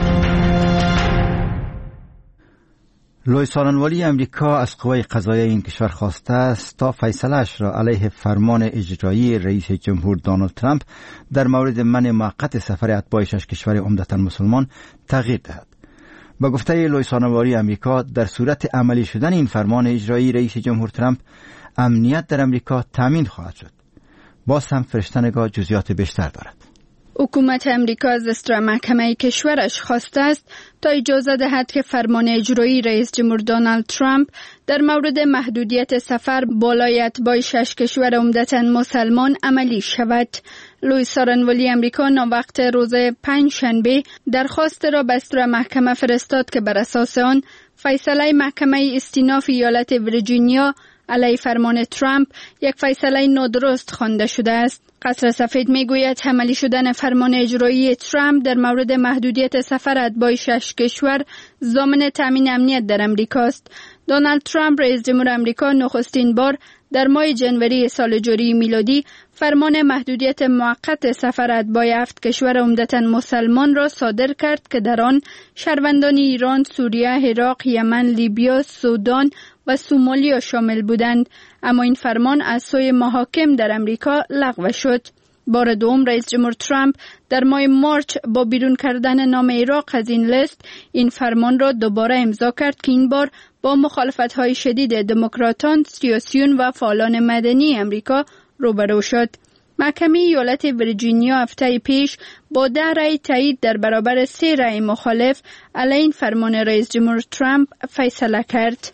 لوی سالنوالی امریکا از قوای قضاییه این کشور خواسته است تا فیصله‌اش را علیه فرمان اجرایی رئیس جمهور دونالد ترامپ در مورد منع موقت سفر اتباعش از کشور عمدتاً مسلمان تغییر دهد. با گفته لوی سالنوالی امریکا در صورت عملی شدن این فرمان اجرایی رئیس جمهور ترامپ امنیت در امریکا تامین خواهد شد. باز هم فرشتنگاه جزئیات بیشتر دارد. حکومت امریکا از اصدر محکمه کشورش خواسته است تا اجازه دهد که فرمان اجرایی رئیس جمهور دونالد ترامپ در مورد محدودیت سفر بالای اتباع 6 کشور عمدتاً مسلمان عملی شود. لوی سالنوالی امریکا ناوقت روز پنجشنبه درخواست را به اصدر محکمه فرستاد که بر اساس آن فیصله محکمه استیناف ایالت ویرجینیا علیه فرمان ترامپ یک فیصله نادرست خوانده شده است. قصر سفید میگوید عملی شدن فرمان اجرایی ترامپ در مورد محدودیت سفر اتباع 6 کشور ضامن تامین امنیت در امریکا است. دونالد ترامپ رئیس جمهور امریکا نخستین بار در ماه جنوری سال جاری میلادی فرمان محدودیت موقت سفر اتباع 7 کشور عمدتاً مسلمان را صادر کرد که در آن شهروندان ایران، سوریه، عراق، یمن، لیبیا، سودان و سومالیا شامل بودند، اما این فرمان از سوی محاکم در امریکا لغو شد. بار دوم رئیس جمهور ترامپ در ماه مارچ با بیرون کردن نام عراق از این لیست این فرمان را دوباره امضا کرد که این بار با مخالفت‌های شدید دموکراتان، سیاسیون و فعالان مدنی امریکا روبرو شد. محکمه ایالت ویرجینیا هفته پیش با 10 رأی تایید در برابر 3 رأی مخالف علیه این فرمان رئیس جمهور ترامپ فیصله کرد.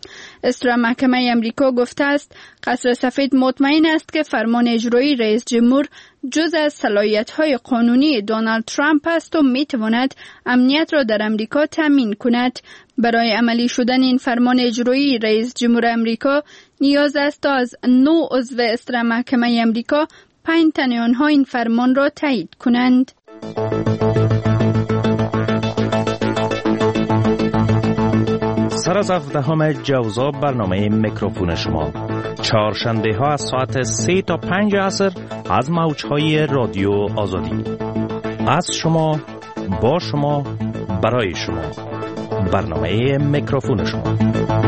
اصدر محکمه امریکا گفته است قصر سفید مطمئن است که فرمان اجرایی رئیس جمهور جز از صلاحیت‌های قانونی دونالد ترامپ است و می‌تواند امنیت را در امریکا تامین کند. برای عملی شدن این فرمان اجرایی رئیس جمهور امریکا نیاز است تا از 9 عضو اصدر محکمه امریکا 5 تن آنها این فرمان را تایید کنند. سر از 17 جوزا برنامه میکروفون شما چهارشنبه ها از ساعت 3 تا 5 عصر از موجهای رادیو آزادی. از شما، با شما، برای شما. برنامه میکروفون شما.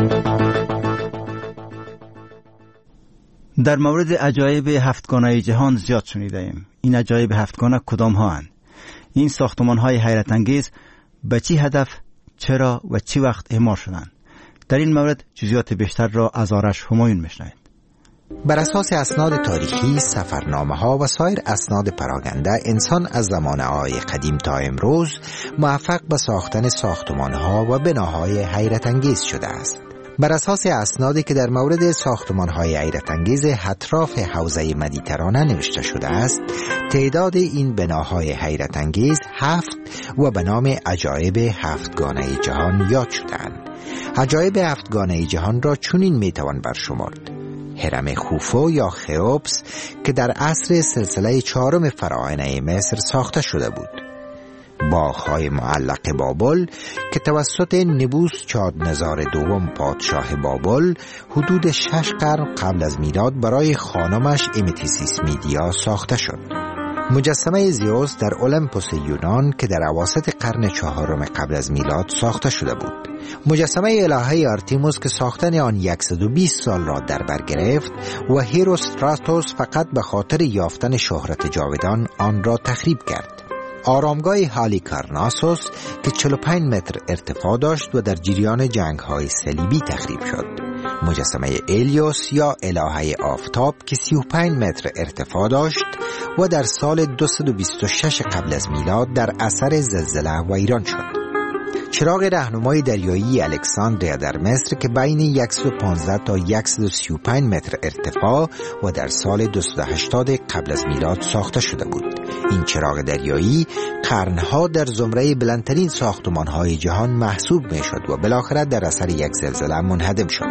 در مورد عجایب هفتگانه جهان زیاد شنیده ایم. این عجایب هفتگانه کدام ها هستند؟ این ساختمان های حیرت انگیز به چی هدف، چرا و چی وقت اعمار شدند؟ در این مورد جزئیات بیشتر را از آرش همایون میشنوید. بر اساس اسناد تاریخی، سفرنامه‌ها و سایر اسناد پراگنده، انسان از زمانه‌های قدیم تا امروز موفق به ساختن ساختمان‌ها و بناهای حیرت انگیز شده است. بر اساس اسنادی که در مورد ساختمان‌های حیرت انگیز اطراف حوزه مدیترانه نوشته شده است، تعداد این بناهای حیرت انگیز 7 و به نام عجایب هفتگانه جهان یاد شدند. عجایب هفتگانه جهان را چنین میتوان برشمرد: هرم خوفو یا خئوپس که در عصر سلسله 4 فراعنه مصر ساخته شده بود. باغ‌های معلق بابل که توسط نبوس چادنزار دوم پادشاه بابل حدود 6 قرن قبل از میلاد برای خانمش امتیسیس میدیا ساخته شد. مجسمه زیوس در اولمپوس یونان که در اواسط قرن 4 قبل از میلاد ساخته شده بود. مجسمه الهه آرتیموس که ساختن آن 120 سال را در بر گرفت و هیروستراتوس فقط به خاطر یافتن شهرت جاودان آن را تخریب کرد. آرامگاه هالیکارناسوس که 45 متر ارتفاع داشت و در جریان جنگ‌های صلیبی تخریب شد. مجسمه الیوس یا الهه آفتاب که 35 متر ارتفاع داشت و در سال 226 قبل از میلاد در اثر زلزله ویران شد. چراغ راهنمای دریایی الکساندریا در مصر که بین 115 تا 135 متر ارتفاع و در سال 280 قبل از میلاد ساخته شده بود. این چراغ دریایی قرنها در زمره بلندترین ساختمان‌های جهان محسوب می‌شد و بالاخره در اثر یک زلزله منهدم شد.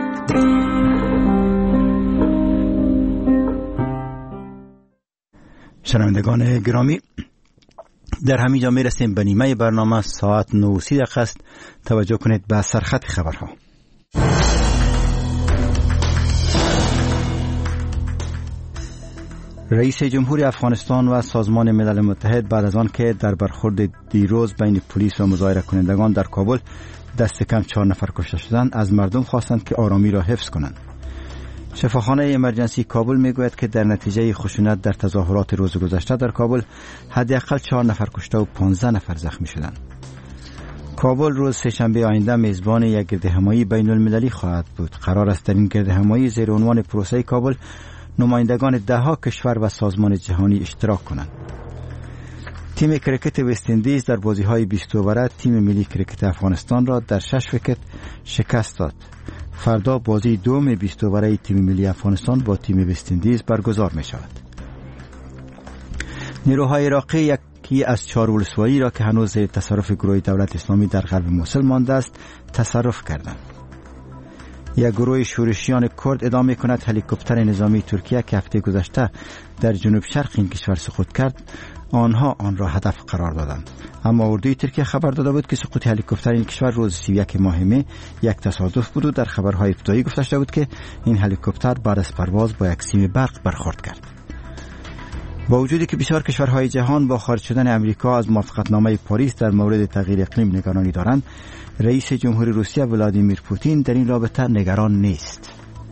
شنوندگان گرامی، در همین جا میرسیم به نیمه برنامه. ساعت 9:30 است. توجه کنید به سرخط خبرها. رئیس جمهوری افغانستان و سازمان ملل متحد بعد از آن که در برخورد دیروز بین پلیس و مظاهره کنندگان در کابل دست کم 4 نفر کشته شدند، از مردم خواستند که آرامی را حفظ کنند. شفاخانه امرجنسی کابل میگوید که در نتیجه خشونت در تظاهرات روز گذشته در کابل حداقل 4 نفر کشته و 15 نفر زخمی شدند. کابل روز سه‌شنبه آینده میزبان یک گردهمایی بین المللی خواهد بود. قرار است در این گردهمایی زیر عنوان پروسه کابل نمایندگان 10 کشور و سازمان جهانی اشتراک کنند. تیم کریکت وست اندیز در بازی‌های 20 اوره تیم ملی کریکت افغانستان را در 6 ویکت شکست داد. فردا بازی دوم 20 اوره تیم ملی افغانستان با تیم وست اندیز برگزار می شود. نیروهای عراقی یکی از 4 ولسوالی را که هنوز زیر تصرف گروه دولت اسلامی در غرب موصل مانده است تصرف کردند. یک گروه شورشیان کرد ادعا کند هلیکوپتر نظامی ترکیه که هفته گذشته در جنوب شرق این کشور سقوط کرد آنها آن را هدف قرار دادند. اما اردوی ترکیه خبر داده بود که سقوط هلیکوپتر این کشور روز 31 ماه مه یک تصادف بود و در خبرهای ابتدایی گفته شده بود که این هلیکوپتر بعد از پرواز با یک سیم برق برخورد کرد. با وجودی که بسیار کشورهای جهان با خارج شدن امریکا از موافقتنامه پاریس در مورد تغییر اقلیم نگرانی دارند، رئیس جمهوری روسیه ولادیمیر پوتین در این رابطه نگران نیست.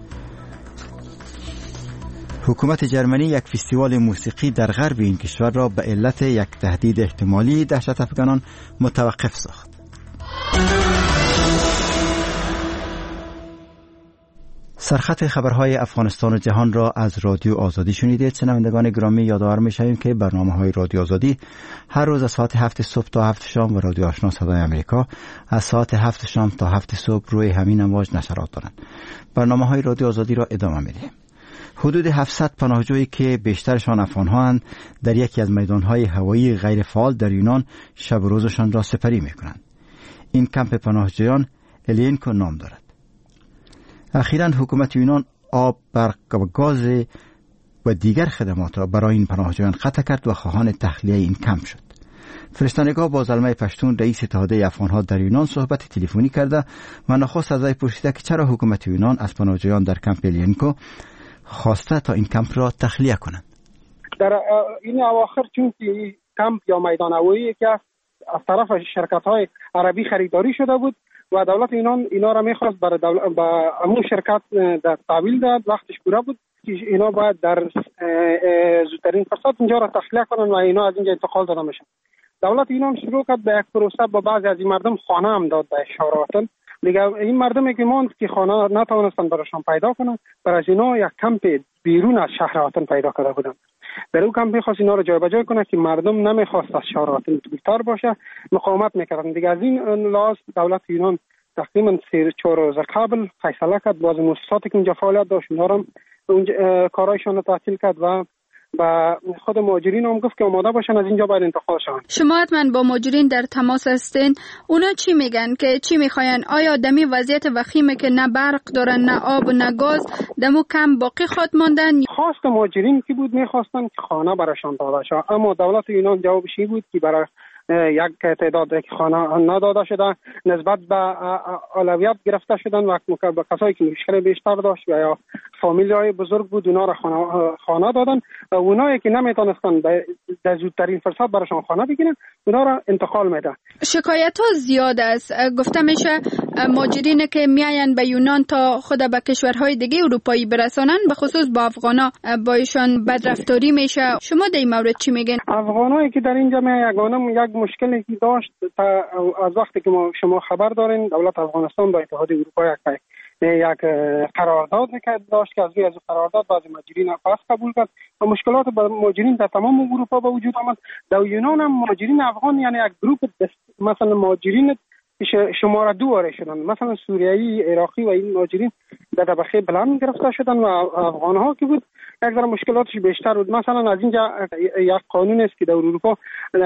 حکومت جرمنی یک فستیوال موسیقی در غرب این کشور را به علت یک تهدید احتمالی دهشت افکنان متوقف ساخت. سرخط خبرهای افغانستان و جهان را از رادیو آزادی شنیدید. شنوندگان گرامی، یادآور می‌شویم که برنامه‌های رادیو آزادی هر روز از ساعت 7 صبح تا 7 شام و رادیو آشنا صدای آمریکا از ساعت 7 شام تا 7 صبح روی همین امواج نشرات دارند. برنامه‌های رادیو آزادی را ادامه می‌دهیم. حدود 700 پناهجویی که بیشترشان افغان‌هاند در یکی از میدان‌های هوایی غیر فعال در یونان شب و روزشان را سپری می‌کنند. این کمپ پناهجویان الینکو نام دارد. اخیراً حکومت یونان آب، برق و گاز و دیگر خدمات را برای این پناهجویان قطع کرد و خواهان تخلیه این کمپ شد. فرستندگان با زلمه پشتون رئیس اتحادیه افغان‌ها در یونان صحبت تلفنی کرده و نخست از وی پرسیده که چرا حکومت یونان از پناهجویان در کمپ الینکو خواسته تا این کمپ را تخلیه کنند. در این اواخر چون کمپ یا میدان هوایی که از طرف شرکت‌های عربی خریداری شده بود و دولت یونان اینا را می‌خواست برای با همون شرکت در تحویل داد، وقتش پورا بود که اینا باید در زودترین فرصت اینجا را تخلیه کنن و اینا از اینجا انتقال داده میشن. دولت یونان شروع کرد به یک پروسه با بعضی از این مردم خانه هم داد به شهراتن. دیگه این مردمی که ماند که خانه نتوانستن براشون پیدا کنن، برای اینا یک کمپ بیرون از شهراتن پیدا کرده بودن. در اون کمپ می‌خواست اینا رو جابجا کنه که مردم نمی‌خواست از شهراتن دورتر باشه، مقاومت می‌کردن. دیگه از این لحاظ دولت یونان تقریبا 3-4 روز قبل فیصله کرد باز مؤسساتی که اونجا فعالیت داشت اونها رو کارایشان رو تعطیل کرد و با خود مهاجرین هم گفت که آماده باشن از اینجا باید انتقال شون. شما حتما با مهاجرین در تماس هستین، اونا چی میگن که چی میخواین؟ آیا دمی وضعیت وخیمه که نه برق دارن نه آب نه گاز دمو کم باقی خود ماندن؟ خواست مهاجرین کی بود میخواستن که خانه براشان داده شه، اما دولت یونان جوابش بود که برای یک تعداد خانه نداده شده، نسبت به اولویت گرفته شدن و به کسایی که مشکل بیشتر داشت یا فامیل‌های بزرگ بود اونا را خانه دادن و اونایی که نمیتونستن در زودترین فرصت براشون خانه بگیرن اونا را انتقال میده. شکایت ها زیاد است. گفته میشه مهاجرین که میاین به یونان تا خود به کشورهای دیگه اروپایی برسانن به خصوص با افغانا با ایشان بدرفتاری میشه. شما در این مورد چی میگین؟ افغانایی که در اینجا یک مشکلی که داشت از وقتی که شما خبر دارین دولت افغانستان با اتحادیه اروپا یک قرارداد داشت که از قرارداد بعضی مهاجرین پس قبول کرد و مشکلات با مهاجرین در تمام اروپا به وجود آمد. در یونان هم مهاجرین افغان یعنی یک گروه مثلا مهاجرین شماره 2 واره شدن، مثلا سوریایی، عراقی و این مهاجرین در طبقه بلند گرفته شدن و افغان‌ها که بود یک ذره مشکلاتش بیشتر بود. مثلا از اینجا یک قانون است که در اروپا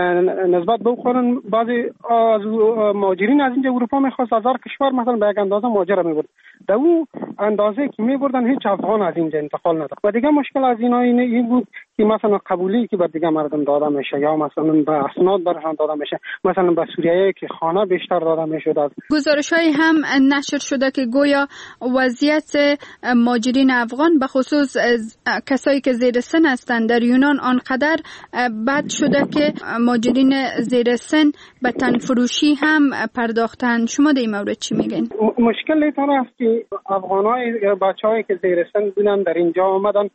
نسبت به قانون بعضی از مهاجرین از اینجا اروپا می‌خواست از هر کشور مثلا به یک اندازه مهاجر می‌برد، در اون اندازه که می‌بردن هیچ افغان از اینجا انتقال نداشت. و دیگه مشکل از این بود که مثلا قبولی که به دیگه مردم داده میشه یا مثلا به اسناد برشان داده میشه، مثلا به سوریایی که خانه بیشتر داده میشد. گزارش‌های هم نشر شده که گویا وضعیت مهاجرین افغان به خصوص کسایی که زیر سن هستند در یونان آنقدر بد شده که مهاجرین زیر سن به تن فروشی هم پرداختن. شما در این مورد چی میگین؟ مشکل اینطور است که افغانای بچه‌هایی که زیر سن بودن در اینجا آمدن،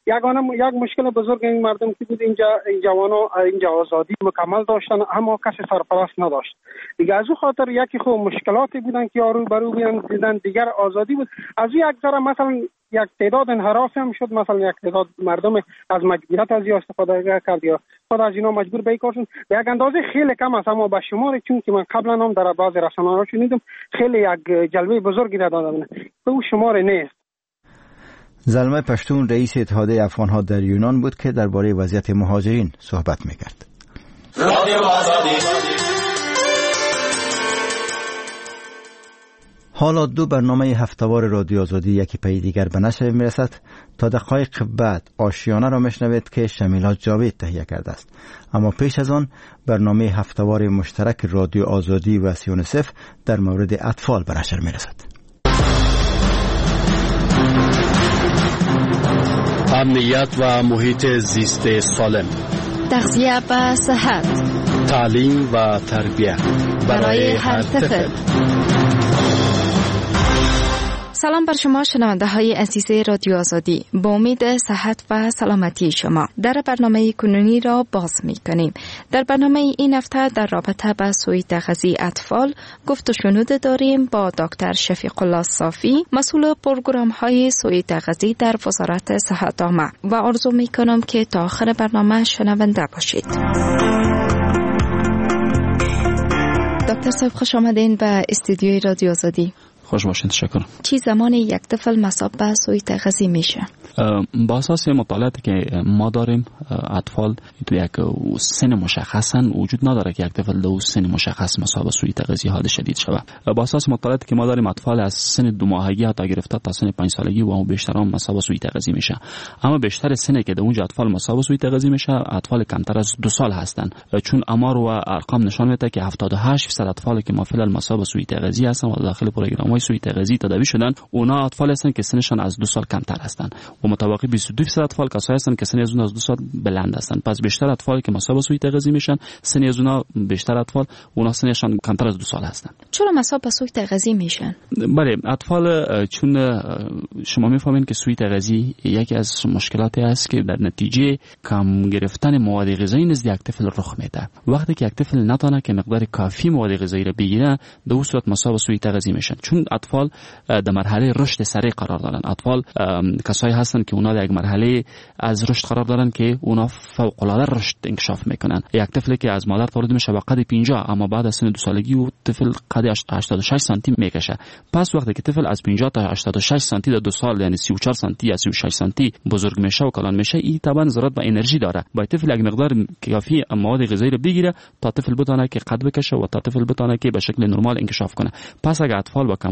یک مشکل بزرگ این مردم که بود اینجا جوانا اینجا آزادی مکمل داشتن اما کسی سرپرست نداشت. دیگه از اون خاطر یکی خود مشکلاتی بودن که یارو برو بیان دیگر آزادی بود. از یک ذره مثلا یک تعداد انحراف هم شد، مثلا یک تعداد مردم از مجبوریت از یا استفاده کرد یا خود از اینا مجبور به کار شدن. به یک اندازه خیلی کم است اما به شمار چون که من قبلا هم در بعض رسانه‌ها شنیدم خیلی یک جلوه بزرگی دادن به اون شمار نیست. زلمه پشتون رئیس اتحادیه افغان‌ها در یونان بود که درباره وضعیت مهاجرین صحبت می‌کرد. حالا 2 برنامه هفته‌وار رادیو آزادی یکی پی دیگر به نشر می‌رسد. تا دقایق بعد آشیانه را میشنوید که شمیلات جاوید تهیه کرده است. اما پیش از آن برنامه هفته‌وار مشترک رادیو آزادی و سیونسف در مورد اطفال به نشر می‌رسد. امنیت و محیط زیست سالم، تغذیه و صحت، تعلیم و تربیت برای هر طفل. سلام بر شما شنونده های عزیز رادیو آزادی، با امید صحت و سلامتی شما در برنامه کنونی را باز می کنیم. در برنامه این هفته در رابطه با سوء تغذیه اطفال گفت و شنود داریم با دکتر شفیق الله صافی، مسئول پروگرام های سوء تغذیه در وزارت صحت عامه و آرزو می کنم که تا آخر برنامه شنونده باشید. دکتر صاحب خوش آمدین به استودیوی رادیو آزادی. خوش باشین، تشکر. چی زمانی یک طفل مصاب به سوء تغذیه میشه؟ با اساس مطالعاتی که ما داریم اطفال تو یک سن مشخصا وجود نداره که یک طفل در سن مشخص مصاب سوء تغذیه حاد شدید شود. با اساس مطالعاتی که ما داریم اطفال از سن 2 ماهگی تا گرفته تا سن 5 سالگی و هم بیشتر هم مصاب سوء تغذیه میشه. اما بیشتر سنی که در اونجا اطفال مصاب سوء تغذیه میشه اطفال کمتر از 2 سال هستند، چون آمار و ارقام نشان میده که 78% اطفال که ما فعلا مصاب سوء تغذیه هستند و داخل پروگرام‌های سوء تغذیه تداوی شدن اونا اطفال هستند که سنشان از 2 سال کمتر هستند و متوقع 22% اطفال کسایی هستند که سن از اون از 2 سال بلند هستند. پس بیشتر اطفالی که مصاب سوء تغذیه میشن سن از اونا بیشتر اطفال اونا سنشان کمتر از 2 سال هستند. چرا مصاب به سوء تغذیه میشن؟ بله، اطفال چون شما میفهمین که سوء تغذیه یکی از مشکلاتی است که در نتیجه کم گرفتن مواد غذایی نزد یک طفل رخ میده. وقتی که یک طفل نتونه که مقدار کافی مواد غذایی را بگیره در اون صورت مصاب سوء تغذیه میشن، چون اطفال در مرحله رشد سریع قرار دارن. اطفال کسایی هستن که اونا در یک مرحله از رشد قرار دارن که اونا فوق العاده رشد انکشاف میکنن. یک طفلی که از مادر وارد میشه با قد 50 اما بعد از سن 2 سالگی و طفل قد 86 سانتی میکشه. پس وقتی که طفل از 50 تا 86 سانتی در 2 سال یعنی 34 سانتی یا 36 سانتی بزرگ میشه و کلان میشه، این طبعا ضرورت به انرژی داره. باید طفل یک مقدار کافی مواد غذایی رو بگیره تا طفل بتونه که قد بکشه و تا طفل بتونه که به شکل نرمال انکشاف کنه. پس اگر اطفال با کمبود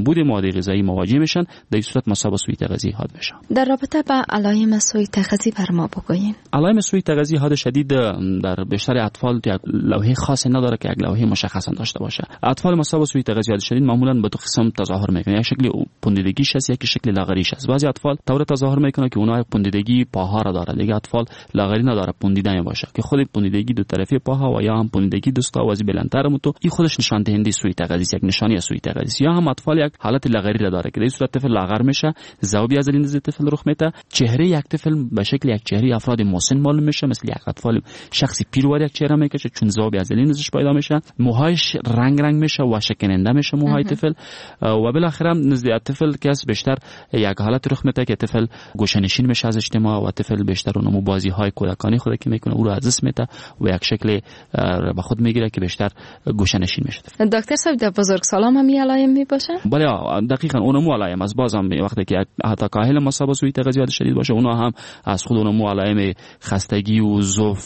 کمبود مواد غذایی مواجه میشن، در این صورت مصاب سوء تغذیه حاد میشن. در رابطه با علائم سوء تغذیه بر ما بگوین. علائم سوء تغذیه حاد شدید در بیشتر اطفال یک لوحه خاصی نداره که یک لوحه مشخصا داشته باشه. اطفال مصاب سوء تغذیه حاد شدید معمولا به دو قسم تظاهر میکنه، یک شکل پوندیدگیش است، یک شکل لاغریش است. بعضی اطفال طور تظاهر میکنه که اونها پوندیدگی پاها را داره، دیگه اطفال لاغری نداره، پوندیده باشه که خود پوندیدگی دو طرفی پاها و یا هم پوندیدگی دستا و از بلندتر متو، این خودش نشان دهنده سوء تغذیه، یک نشانی از سوء تغذیه. یا هم اطفال یک حالت لاغری را داره که در این صورت طفل لاغر میشه، ذوبی از این طفل رخ میده، چهره یک طفل به شکل یک چهره افراد مسن معلوم میشه، مثل یک اطفال شخصی پیرور یک چهره میکشه چون ذوبی از این ازش پیدا میشه، موهایش رنگ میشه و شکننده میشه موهای طفل و بالاخره نزد طفل که بیشتر یک حالت رخ میده که طفل گوشه‌نشین میشه از اجتماع و طفل بیشتر اونمو بازی‌های کودکانی خود که میکنه او رو از دست میده و یک شکل به خود میگیره که بیشتر گوشه‌نشین میشه. دکتر صاحب در بزرگسالان هم علائم میباشه؟ بله دقیقاً اونمو علائم از بازم وقتی که حتی کاهل مصاب سوء تغذیه شدید باشه، اونها هم از خود اونمو علائم خستگی و ضعف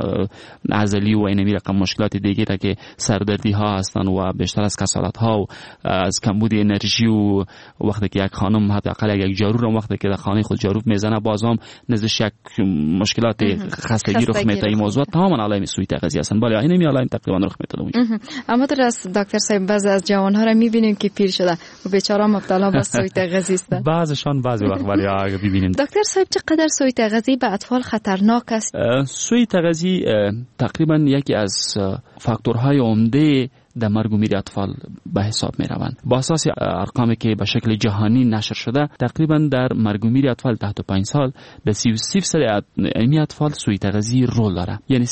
عضلی و اینمی رقم مشکلات دیگه را که سردردی ها هستن و بیشتر از کسالت ها و از کمبود انرژی و وقتی که یک خانم حداقل یک جارو رو وقتی که در خانه خود جارو میزنه بازم نزدش یک مشکلات خستگی رخ میده. این موضوع تماما علائم سوء تغذیه هستن. بله اینمی علائم تقریبا رخ میده. اما درست دکتر صاحب بعضی از جوان ها را میبینیم که پیر شده و بیچاره مبتلا به سوء تغذیه هستند. بعضی وقت ولی اگه ببینید دکتر صاحب چقدر سوء تغذیه به اطفال خطرناک است؟ سوء تغذیه تقریبا یکی از فاکتورهای عمده در مرگ و میر اطفال به حساب می روند. با اساس ارقامی که به شکل جهانی نشر شده تقریبا در مرگ و میر اطفال تحت 5 سال در 33% این اطفال سوء تغذیه رول داره. یعنی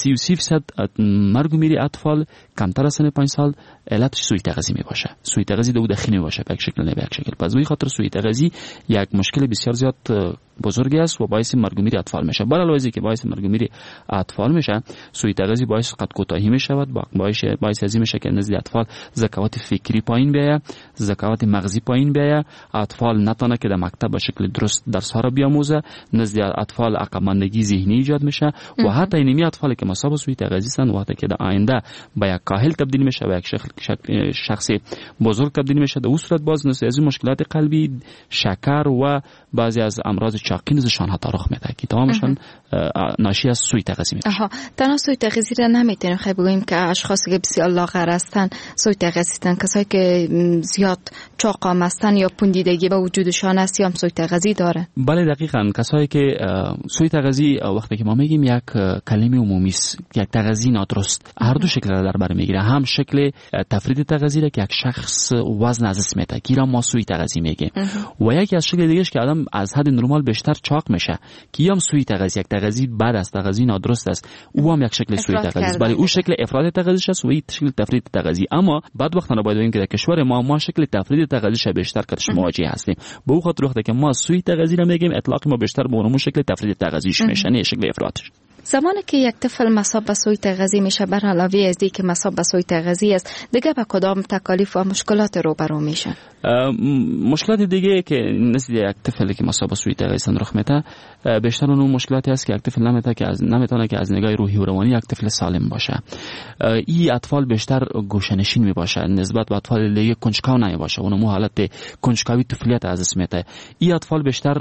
33% مرگ و میر اطفال کمتر از سن 5 سال علتش سوء تغذیه می باشه. سوء تغذیه دو داخلی می باشه به یک شکل نه به یک شکل. پس به خاطر سوء تغذیه یک مشکل بسیار زیاد بزرگی است و باعث مرگ و میر اطفال میشه. علاوه از اینکه باعث مرگ و میر اطفال میشه، سوء تغذیه باعث قد کوتاهی میشود، باعث ازی میشه که نزد اطفال ذکاوت فکری پایین بیاید، ذکاوت مغزی پایین بیاید، اطفال نتونه که در مکتب به شکل درست درس ها را بیاموزه، نزد اطفال عقب ماندگی ذهنی ایجاد میشه و حتی اینمی اطفالی که مصاب سوء تغذیه هستند وقتی که در آینده به یک کاهل تبدیل میشه و یک شخص بزرگ تبدیل میشه، در اون صورت باز نزد از مشکلات قلبی، شکر و بعضی از امراض چاقی نزدشان حتی رخ میده که تمامشان ناشی از سوء تغذیه میشه. تنها سوء تغذیه را نمیتونیم خیلی بگوییم که اشخاصی که بسیار لاغر هستن سوء تغذیه هستن، کسایی که زیاد چاقام هستن یا پوندیدگی به وجودشان است یا هم سوء تغذیه داره. بله دقیقاً کسایی که سوء تغذیه وقتی که ما میگیم یک کلمه عمومی است، یک تغذیه نادرست هر دو شکل را در بر میگیره. هم شکل تفرید تغذیه که یک شخص وزن از دست میده که ما سوء تغذیه میگیم و یکی از شکل دیگه است که آدم از حد نرمال بیشتر چاق میشه که هم سوء تغذیه، یک تغذیه بد است، تغذیه نادرست است، او هم یک شکل سوء تغذیه است. بله او شکل افراط تغذیه است و این شکل تفرید تغذیه. اما بعد وقتا باید ببینیم که در کشور ما شکل تفرید تغذیه بیشتر کارش مواجه هستیم. به اون خاطر وقتی که ما سوء تغذیه را میگیم اطلاق ما بیشتر به اون شکل تفرید تغذیه‌اش میشه نه شکل افراطش. زمانی که یک طفل مصاب به سوء تغذیه میشه بر علاوه از اینکه که مصاب به سوء تغذیه است دیگه با کدام تکالیف و مشکلات روبرو میشه؟ مشکلات دیگه که نزد یک طفلی که مصاب به سوء تغذیه رخ میده بیشتر اون مشکلاتی است که یک طفل نمیتونه که از نگاه روحی و روانی یک طفل سالم باشه. این اطفال بیشتر گوشه‌نشین میباشه نسبت به اطفال دیگه کنجکاو نمیباشه، اونم حالت کنجکاوی طفولیت از اسم میده. این اطفال بیشتر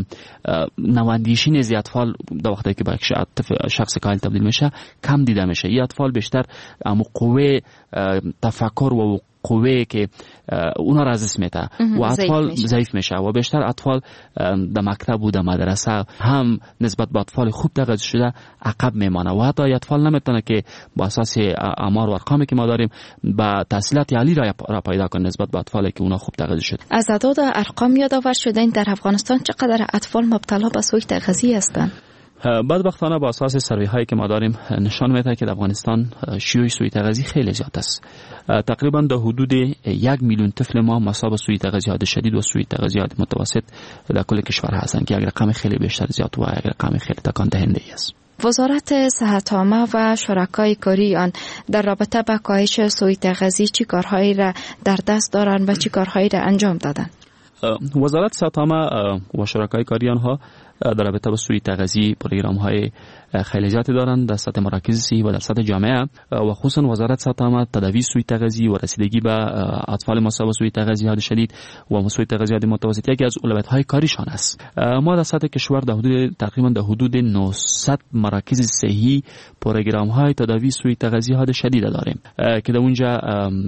نواندیشی از اطفال در وقتی که با شخص کاهل تبدیل میشه کم دیده میشه. این اطفال بیشتر قوه تفکر و قوه که اونا را از دست میده و اطفال ضعیف میشه و بیشتر اطفال در مکتب و در مدرسه هم نسبت به اطفال خوب تغذیه شده عقب میمانه و حتی اطفال نمیتونه که با اساس آمار و ارقامی که ما داریم با تحصیلات عالی را پیدا کنه نسبت به اطفالی که اونا خوب تغذیه شده. از اعداد ارقام یادآور شده در افغانستان چقدر اطفال مبتلا به سوء تغذیه هستند؟ بدبختانه با اساس سروی هایی که ما داریم نشان میده که در افغانستان شیوع سوء تغذیه خیلی زیاد است. تقریبا در حدود 1 میلیون طفل ما مصاب سوء تغذیه شدید و سوء تغذیه متوسط در کل کشور هستند که یک رقم خیلی بیشتر زیاد و یک رقم خیلی تکان دهنده است. وزارت صحت عامه و شرکای کاری آن در رابطه با کاهش سوء تغذیه چی کارهایی را در دست دارند و چی کارهایی را انجام دادند؟ وزارت صحت عامه و شرکای کاری آنها در رابطه با سوء تغذیه پروگرام های خیلی زیادی دارند در سطح مراکز صحی و در سطح جامعه و خصوصا وزارت صحت عامه تداوی سوء تغذیه و رسیدگی به اطفال مصاب به سوء تغذیه حاد شدید و سوء تغذیه متوسط یکی از اولویت‌های کاریشان است. ما در سطح کشور تقریبا در حدود 900 مراکز صحی پروگرام‌های تداوی سوء تغذیه حاد شدید داریم که در اونجا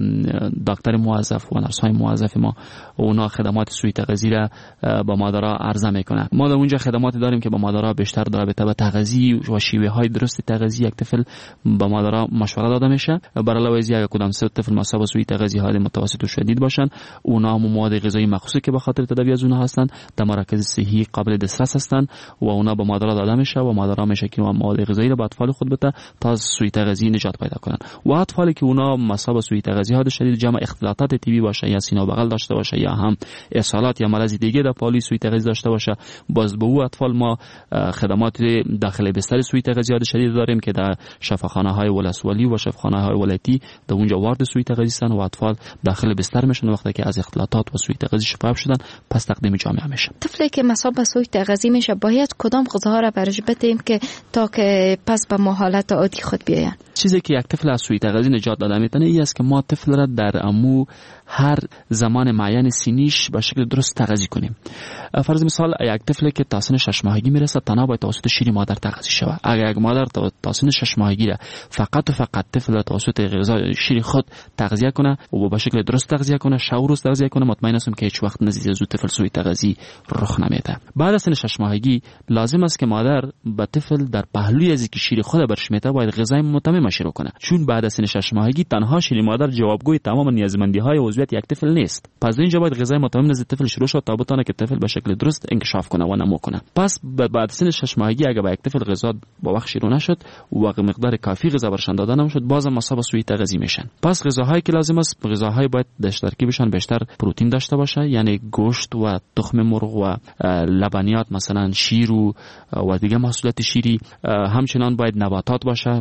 دکتر موظف و نرس‌های موظف ما اونا خدمات سوء تغذیه را به مادرها عرضه میکنه. ما در اونجا خدماتی داریم که به مادرها بیشتر در رابطه با تغذیه و شیوه های درست تغذیه یک طفل به مادرها مشوره داده میشه. برای علاوه از یک کدام سه طفل مصاب به سوء تغذیه های متوسط و شدید باشن، اونا هم مواد غذایی مخصوصی که به خاطر تداوی از اونها هستند در مراکز صحی قابل دسترس هستند و اونا به مادرها داده میشه و مادرها میشه که مواد غذایی را به اطفال خود بده تا از سوء تغذیه نجات پیدا کنن. و اطفالی که اونا مصاب به سوء تغذیه های شدید جمع اختلالات طبی باشه یا سینه و بغل داشته باشه یا هم اسهالات یا مرض دیگه در پالی سوء تغذیه داشته باشه، باز به او اطفال ما خدمات داخل بستر سوء تغذیه شدید داریم که در شفاخانه‌های ولسوالی و شفاخانه‌های ولایتی در اونجا وارد سوء تغذیه هستند و اطفال داخل بستر میشن وقتی که از اختلالات و سوء تغذیه شفا شدن پس تقدیم جامعه میشن. طفلی که مصاب به سوء تغذیه میشه باید کدام غذاها را برش بدیم که تا که پس به حالت عادی خود بیاین؟ چیزی که یک طفل از سوء تغذیه نجات داده میتونه این است که ما طفل را در امو هر زمان معین سینیش به شکل درست تغذیه کنیم. فرض مثال یک طفل که تا سن 6 ماهگی میرسه تنها باید توسط شیر مادر تغذیه شود. اگر یک مادر تا سن 6 ماهگی را فقط و فقط طفل را توسط غذای شیر خود تغذیه کنه و به شکل درست تغذیه کنه، شب روز تغذیه کنه، مطمئن هستم که هیچ وقت نزدیک از طفل سوء تغذیه رخ نمیده. بعد از سن 6 ماهگی لازم است که مادر به طفل در پهلوی از اینکه شیر خود برش میده باید غذای متمم شروع کنه، چون بعد از سن 6 ماهگی تنها شیر مادر جوابگوی تمام نیازمندی‌های عضویت یک طفل نیست. پس اینجا باید غذای متمم نزد طفل شروع شد تا بتونه که طفل به شکل درست انکشاف کنه و نمو کنه. پس بعد سن 6 ماهگی اگه با یک طفل غذا با وقت شروع نشد و مقدار کافی غذا برشان داده نشد بازم مصاب به سوء تغذیه میشن. پس غذاهایی که لازم است غذاهای باید در ترکیبشان بیشتر پروتئین داشته باشه، یعنی گوشت و تخم مرغ و لبنیات مثلا شیر و دیگه محصولات شیری. همچنان باید نباتات باشه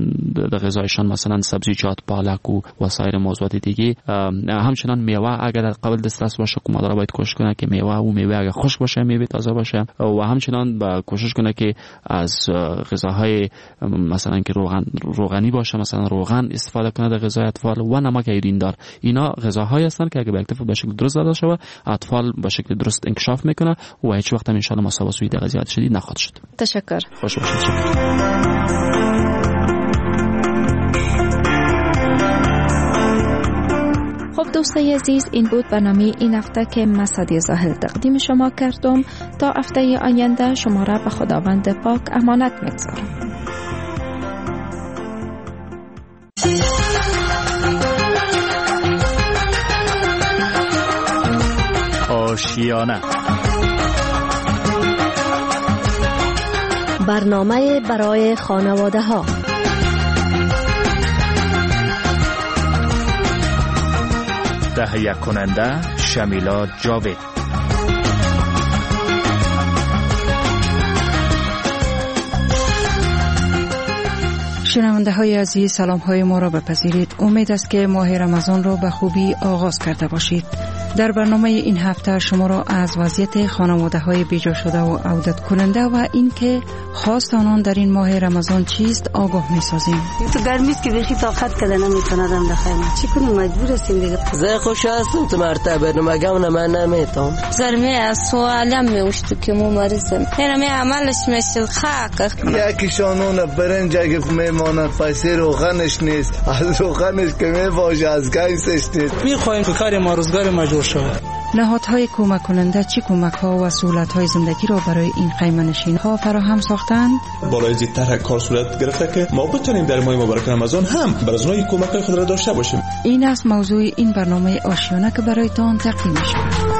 در غذایشان مثلا سبزیجات، پالک و وسایر موضوعات دیگه. همچنان میوه اگر قابل دسترس باشه که مادر باید کوشش کنه که میوه اگر خشک باشه میوه تازه باشه و همچنان با کوشش کنه که از غذاهای مثلا که روغنی باشه، مثلا روغن استفاده کنه در غذای اطفال و نمک ایودین دار. اینا غذاهایی هستند که اگه به طفل به شکل درست داده شود اطفال به شکل درست انکشاف میکنه و هیچ وقت هم ان شاء الله مصاب به سوء تغذیه شدید نخواهد شد. تشکر. خوش باشید. خب دوستای عزیز، این بود برنامه این هفته که من سعدیه زاهد تقدیم شما کردم. تا هفته آینده شما را به خداوند پاک امانت می‌گذارم. آشیانه برنامه برای خانواده ها. تهیه کننده شمیلا جاوید. شنونده های عزیز، سلام های ما را بپذیرید. امید است که ماه رمضان را به خوبی آغاز کرده باشید. در برنامه این هفته شما را از وضعیت خانواده های بیجا شده و عودت کننده و اینکه خواست آنان در این ماه رمضان چیست آگاه می سازیم. تو گرمی است که بخی طاقت کده نمیتونه دم دخیمه. چی کنیم مجبور هستیم دیگه. زه خوش هستم تو مرتبه نمگم من نمیتونم. زرمه از سوالم میوشتو که مو مریضم. هرمی عملش مثل خاک. یکی شانون برنج اگه میماند پیسه روغنش نیست. از روغنش که میباشه از گیسش نیست. میخوایم که کار ما روزگار مجبور شود. نهادهای کمک کننده چه کمک ها و سهولت های زندگی را برای این خیمه نشین ها فراهم ساختند؟ بالای زیدتر کار صورت گرفته که ما بتونیم در ماه مبارک رمضان هم بر از نوعی کمک های خود را داشته باشیم. این است موضوع این برنامه آشیانه که برایتان تقدیم می شود.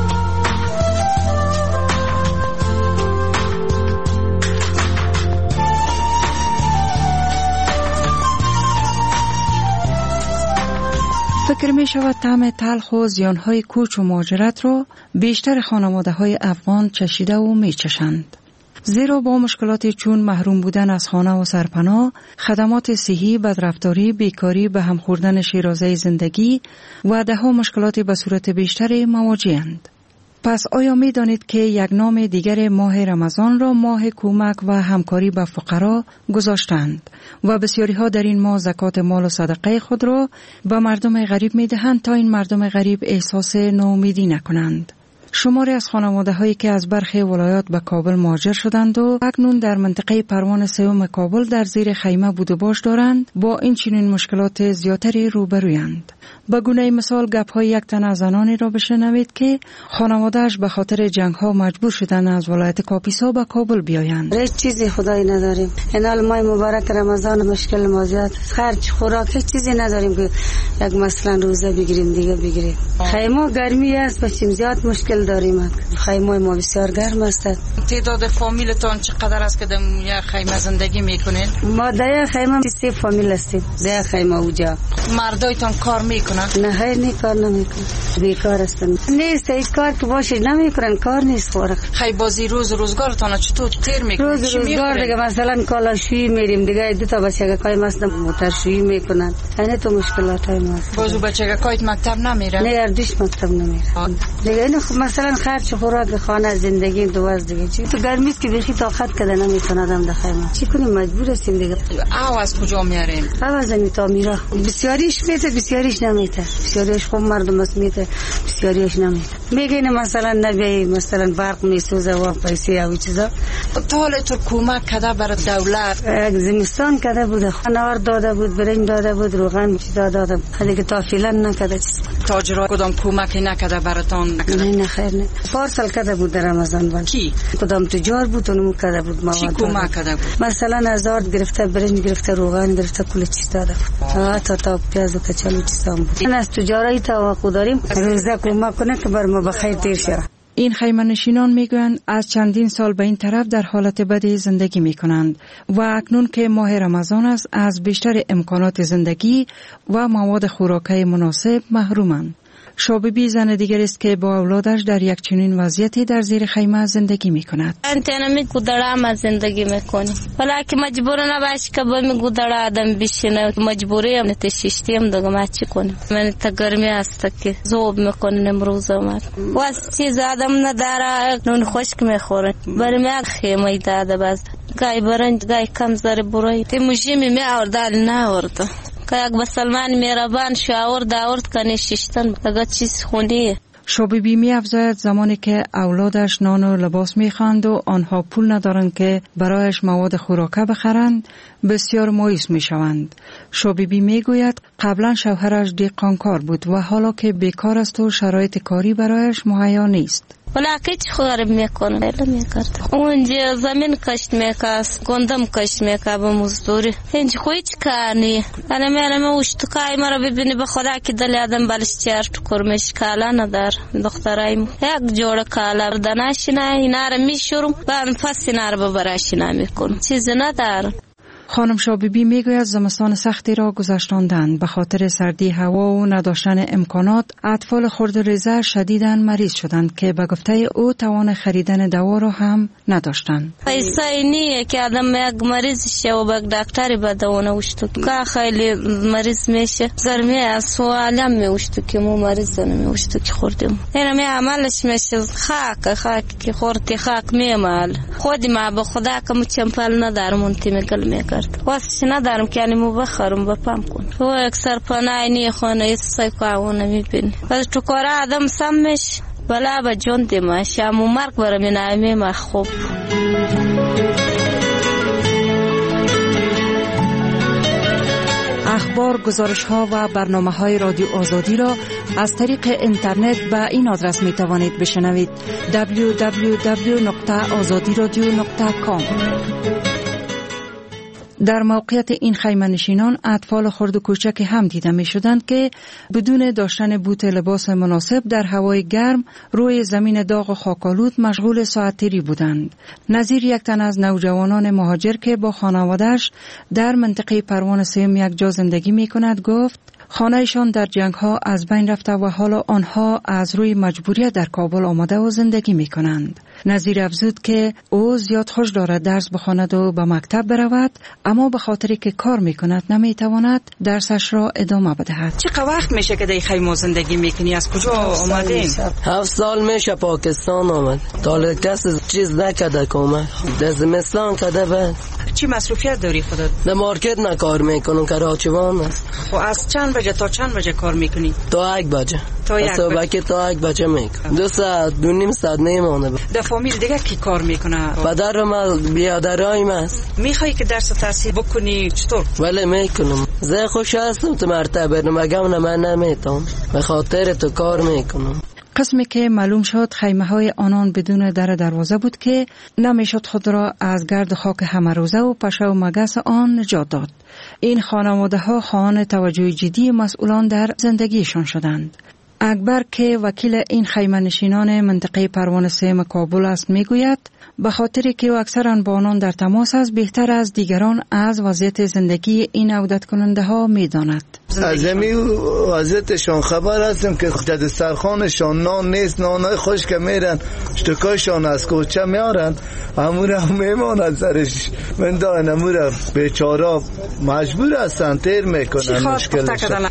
فکر می شود طعم تلخ و زیانهای کوچ و مهاجرت را بیشتر خانواده های افغان چشیده و می چشند. زیرا با مشکلات چون محروم بودن از خانه و سرپناه، خدمات صحی، بدرفتاری، بیکاری، به هم خوردن شیرازه زندگی و ده ها مشکلات به صورت بیشتری مواجه‌اند. پس آیا می دانید که یک نام دیگر ماه رمضان را ماه کمک و همکاری به فقرا گذاشتند و بسیاری ها در این ماه زکات مال و صدقه خود را به مردم غریب می دهند تا این مردم غریب احساس ناامیدی نکنند. شماری از خانواده هایی که از برخی ولایات به کابل مهاجر شدند و اکنون در منطقه پروان سوم کابل در زیر خیمه بود و باش دارند با این چنین مشکلات زیاتری روبرویند. به گونه مثال گپ های یک تن از زنانی را بشنوید که خانواده‌اش به خاطر جنگ ها مجبور شدن از ولایت کاپیسا به کابل بیایند. هیچ چیزی خدایی نداریم. این حال ماه مبارک رمضان مشکل ما زیاد، خرج خوراک چیزی نداریم که یک مثلا روزه بگیریم دیگه بگیریم. خیمه گرمی است بچیم زیاد مشکل داریم. خیمه ما بسیار گرم است. تعداد فامیلتون چقدر است که در یک خیمه زندگی میکنین؟ ما در خیمه 3 فامیل هستیم. در خیمه اوجا. مردایتون کار میکنن؟ نه خیر کار نمیکنن. بیکار هستن. نیست هیچ کار که باشه نمیکنن، کار نیست خوراک. خی بازی روزگارتون چطور تیر میکنن؟ روزگار دیگه مثلا کالاشویی میریم دیگه 2 تا بچگکای مثلا موترشویی میکنن. اینه تو مشکلات های ما. بازو بچگکایت مکتب نمیرن؟ نه اردیش مکتب نمیرن. دیگه اینو مثلا خرج خوراک خانه زندگی دواز دیگه چی تو گرمی است که بخی طاقت کده نمیتونه آدم دخیمه چی کنیم مجبور هستیم دیگه. از کجا میاریم؟ از تا میرا بسیاریش میته بسیاریش نمیته، بسیاریش خوب مردم است میته بسیاریش نمیته. میگه مثلا نبی مثلا برق میسوزه و پیسه او چیزا. تا حالا تو کمک کده برای دولت؟ زمستان کده بود، نار داده بود، برنج داده بود، روغن چیزا داده بود. دیگه تا فعلا نکده چیز. تاجرها کدام کمکی نکده براتون؟ نه خیر نه. پارسال کده بود در رمضان بود. کی؟ کدام تجار بود اونم کده بود مواد. چی کمک کده بود؟ مثلا هزار گرفته برنج گرفته روغن گرفته کل چیز داده بود. تا پیاز و کچالو چیزام بود. این از تجارای توقع داریم روزه کمک کنه که بر ما بخیر تیر شه. این خیمه نشینان میگویند از چندین سال به این طرف در حالت بدی زندگی میکنند و اکنون که ماه رمضان است از بیشتر امکانات زندگی و مواد خوراکی مناسب محرومند. شابیبی زن دیگر است که با اولادش در یک چنین وضعیتی در زیر خیمه زندگی میکند. انتنا می گودرا ما زندگی میکنیم ولی که مجبور نباش که با می گودرا آدم بشینه مجبوری ام نتشیشتیم دیگه ما چی کنیم. من تا گرمی است که ذوب میکنه امروز اومد واسه چیز آدم نداره نون خشک میخوره برای ما خیمه داده باز گای برنج گای کم زر برای تیموجی می آوردال نه آورد که یک بسلمان میرابان شاور داورد کنه ششتن اگه چیز خونیه. شابیبی می افزاید زمانی که اولادش نان و لباس میخواند و آنها پول ندارند که برایش مواد خوراکه بخرند بسیار مایوس میشوند. شابیبی میگوید قبلا شوهرش دهقانکار بود و حالا که بیکار است و شرایط کاری برایش مهیا نیست. ولی که چی خراب میکنه الا میکرد اونجا زمین کشت میکاس گندم کشت میکا به مزدوری اینج خویچ کاری انا میرم اشتکای مرا ببینی به خدا که دل آدم بالش چهار کرمش کالا ندار دخترایم یک جوړ کالا دناشینا اینا رو میشورم بعد پس اینا رو براشینا میکنم چیز ندار. خانم شابیبی میگوید زمستان سختی را گذشتاندند به خاطر سردی هوا و نداشتن امکانات اطفال خردریزه شدیداً مریض شدند که به گفته او توان خریدن دوا را هم نداشتند. پیسه اینیه که آدم یک مریض شه و به دکتری به دوا نوشته که خیلی مریض میشه گرمی از سوالم میوشته که مو مریض نمیوشته که خوردیم اینا می عملش میشه خاک که خوردی خاک میمال خودی ما به خدا که چمپل ندارم اونتی میگل میگه واسه ندارم که اینو بخرم بپام کن و اکثر پناهی خانه ایسای کاونه میبینی ولی تو کار آدم سمش بلا به جون دیما شام و مرگ برام نامی مخوب. اخبار، گزارش‌ها و برنامه‌های رادیو آزادی را از طریق اینترنت به این آدرس می‌توانید بشنوید: www.azadiradio.com. در موقعیت این خیمه نشینان اطفال خرد و کوچک هم دیده می شدند که بدون داشتن بوت لباس مناسب در هوای گرم روی زمین داغ و خاکالود مشغول ساعت‌تیری بودند. نظیر یک تن از نوجوانان مهاجر که با خانواده‌اش در منطقه پروان سوم یک جا زندگی می کند گفت خانه‌شان در جنگ‌ها از بین رفته و حالا آنها از روی مجبوریت در کابل آمده و زندگی می‌کنند. نظیر افزود که او زیاد خوش دارد درس بخواند و به مکتب برود، اما به خاطری که کار میکند نمیتواند درسش را ادامه بدهد. چقدر وقت میشه که در خیمه زندگی میکنی؟ از کجا آمدین؟ 7 سال میشه پاکستان آمد. تا کسی چیز نکده کمک. در زمستان کده بعد. چی مصروفیت داری خودت؟ در مارکت نکار میکنم، کراچوان است. خب از چند بجه تا چند بجه کار میکنی؟ تا 1 بجه. تا 1 بجه. تا 1 بجه میکنم. 2 ساعت 2.5 ساعت نمیمونه. در فامیل دیگه کی کار میکنه؟ پدرم بیادرایم است. میخوای که درس تحصیل بکنی چطور؟ ولی میکنم. زه خوش هستم تو مرتبه مگم من نمیتونم. به خاطر تو کار میکنم. قسمی که معلوم شد خیمه های آنان بدون در دروازه بود که نمیشد خود را از گرد خاک همه روزه و پشه و مگس آن نجات داد. این خانواده ها خواهان توجه جدی مسئولان در زندگیشان شدند. اکبر که وکیل این خیمه نشینان منطقه پروانه 3 کابل است میگوید به خاطری که اکثرا با آنان در تماس است بهتر از دیگران از وضعیت زندگی این عودت کننده ها میداند. از این وضعیتشان خبر هستیم که جد سرخانشان نان نیست، نانای خوش که میرن اشتکایشان از کوچه میارن، امور هم میماند سرش من داین امور بیچارا مجبور هستن تیر میکنن مشکلشان.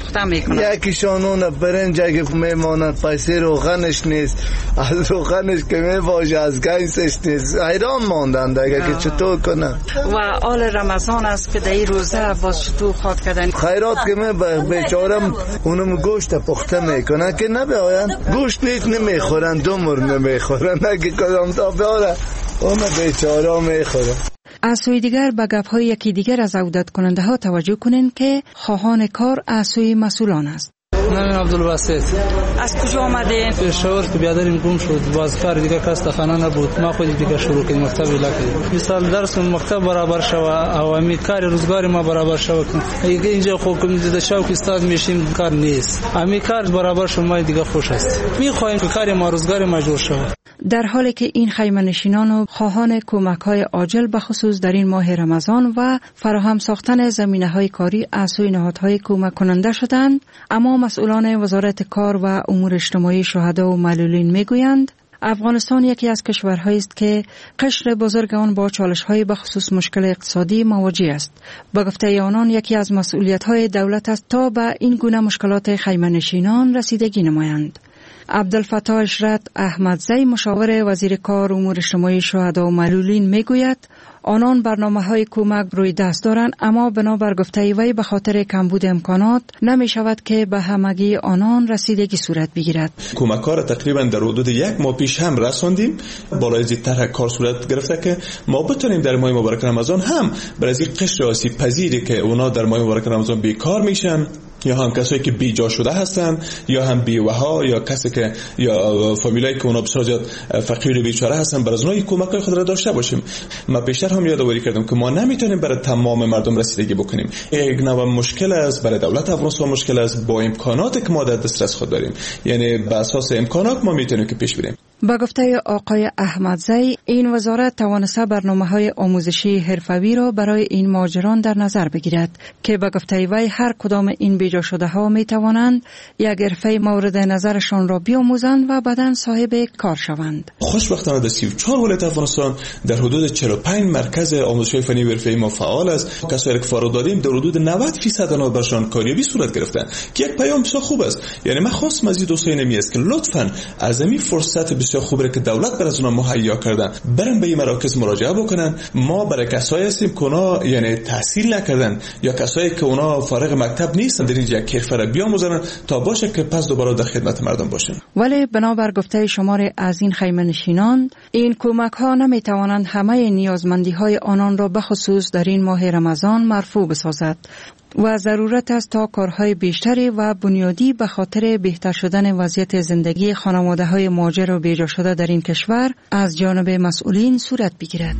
یکیشان اون برنج اگه میماند پیسه روغنش نیست، از روغنش که میباشه از گیسش نیست، حیران ماندند اگه که چطور کنن. و آل رمضان است که در این روزه باز چطور خواد کردن خیرات که بیچارم اونم گوشت پخته میکنن که نبیاین گوشت نیست نمیخورن، دومر نمیخورن، اگه کدام تا بیاره اون بیچاره میخورن. از سوی دیگر به گپ‌های یکی دیگر از عودت کننده ها توجه کنین که خواهان کار از سوی مسئولان است. من عبدالباسط. از کجا آمدین؟ پشاور که بیادریم گم شد، باز کار دیگه کس خانه نبود، ما خود دیگه شروع کردیم مکتب لکه مثال درس مکتب برابر شوه، عوامی کار روزگار ما برابر شوه. دیگه اینجا خوب دیده شو که استاد میشیم کار نیست، امی کار برابر شما دیگه خوش است. میخوایم که کار ما روزگار مجبور شوه. در حالی که این خیمه نشینان و خواهان کمک‌های عاجل به خصوص در این ماه رمضان و فراهم ساختن زمینه‌های کاری از سوی نهادهای کمک کننده شدند، اما مسئولان وزارت کار و امور اجتماعی شهدا و معلولین میگویند افغانستان یکی از کشورهایی است که قشر بزرگ آن با چالش‌های به خصوص مشکل اقتصادی مواجه است. به گفته آنان یکی از مسئولیت‌های دولت است تا به این گونه مشکلات خیمه نشینان رسیدگی نمایند. عبدالفتاح اشرت احمدزی مشاور وزیر کار امور اجتماعی شهدا و معلولین میگوید آنان برنامه‌های کمک روی دست دارند، اما بنابر گفته وی به خاطر کمبود امکانات نمی شود که به همگی آنان رسیدگی صورت بگیرد. کمک‌ها را تقریبا در حدود 1 ماه پیش هم رساندیم، بالای زیادتر کار صورت گرفته که ما بتونیم در ماه مبارک رمضان هم برای این قشر آسیب پذیری که اونا در ماه مبارک رمضان بیکار میشن، یا هم کسایی که بیجا شده هستن، یا هم بیوها، یا کسی که یا فامیلایی که اونا بسیار زیاد فقیر و بیچاره هستن، برای اونها کمک‌های خود را داشته باشیم. ما بیشتر هم یادآوری کردم که ما نمیتونیم برای تمام مردم رسیدگی بکنیم. یک نوع مشکل است برای دولت افغانستان، مشکل است با امکاناتی که ما در دسترس خود داریم، یعنی بر اساس امکانات ما میتونیم که پیش بریم. با گفته آقای احمدزی این وزارت توانسته برنامه‌های آموزشی حرفه‌ای را برای این مهاجران در نظر بگیرد که با گفته وی هر کدام این بیجا شده ها می توانند یک حرفه مورد نظرشان را بیاموزند و بعداً صاحب کار شوند. خوشبختانه در 34 ولایت افغانستان در حدود 45 مرکز آموزش فنی و حرفه‌ای ما فعال است. کسایی که فارغ دادیم در حدود 90% آنها برشان کاریابی صورت گرفتن که یک پیام بسیار خوب است. یعنی من خواستم از این دوستان نمیست که لطفاً از این فرصت بسیار خوبه که دولت بر از اونها مهیا کردن برن به این مراکز مراجعه بکنن. ما برای کسایی هستیم که اونا یعنی تحصیل نکردن یا کسایی که اونا فارغ مکتب نیستن در اینجا حرفه را بیاموزن تا باشه که پس دوباره در خدمت مردم باشن. ولی بنابر گفته شمار از این خیمه نشینان این کمک ها نمی توانند همه نیازمندی های آنان را به خصوص در این ماه رمضان مرفوع بسازد و ضرورت است تا کارهای بیشتری و بنیادی به خاطر بهتر شدن وضعیت زندگی خانواده‌های مهاجر و بیجا شده در این کشور از جانب مسئولین صورت بگیرد.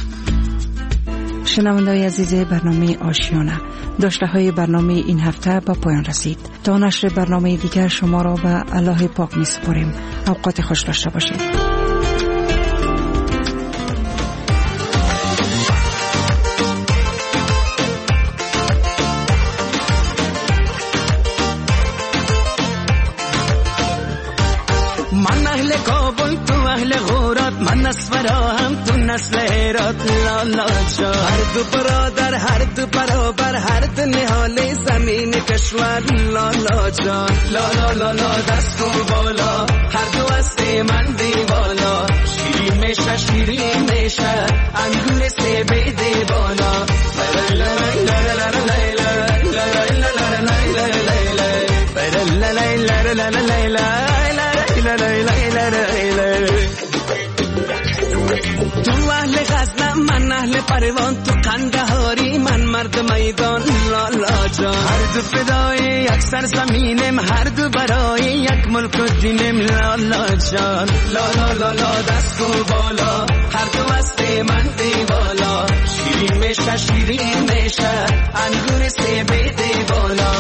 شنونده‌های عزیز برنامه آشیانه، داشته‌های برنامه این هفته به پایان رسید. تا نشر برنامه دیگر شما را به الله پاک می‌سپاریم. اوقات خوش داشته باشید. من اهل کابل تو اهل غورات، من از برات لالا جان. هر دو برادر هر دو برابر هر دو نهال زمین کشور لالا جان. لالا لالا دست و بالا هر دو است من دیوالا. شیرین میشه شیرین میشه انگور سیب دیوالا. تو اهل غزنم من اهل پروان تو قندهاری من مرد میدان لالا جان. هر دو فدای یک سرزمینم هر دو برای یک ملک و دینم لالا جان. لالا لالا دست و بالا هر دو است من دیوالا. شیرین میشه شیرین میشه انگور سیب دیوالا.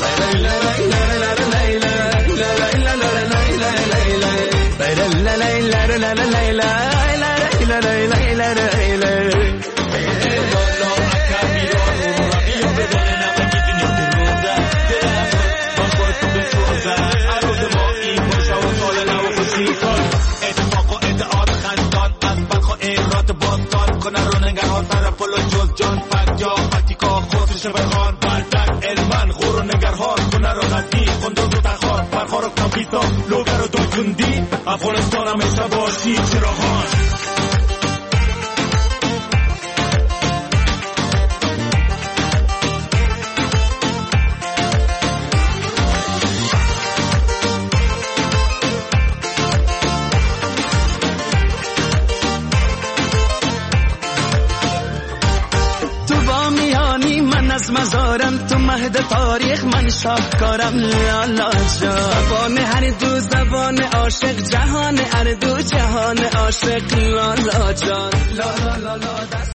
افغانستان همیشه باشی چراغان. از مزارم تو مهد تاریخ من شاهکارم لالا جان. زبان هر دو زبان عاشق جهان هر دو جهان عاشق لالا جان. لالا لالا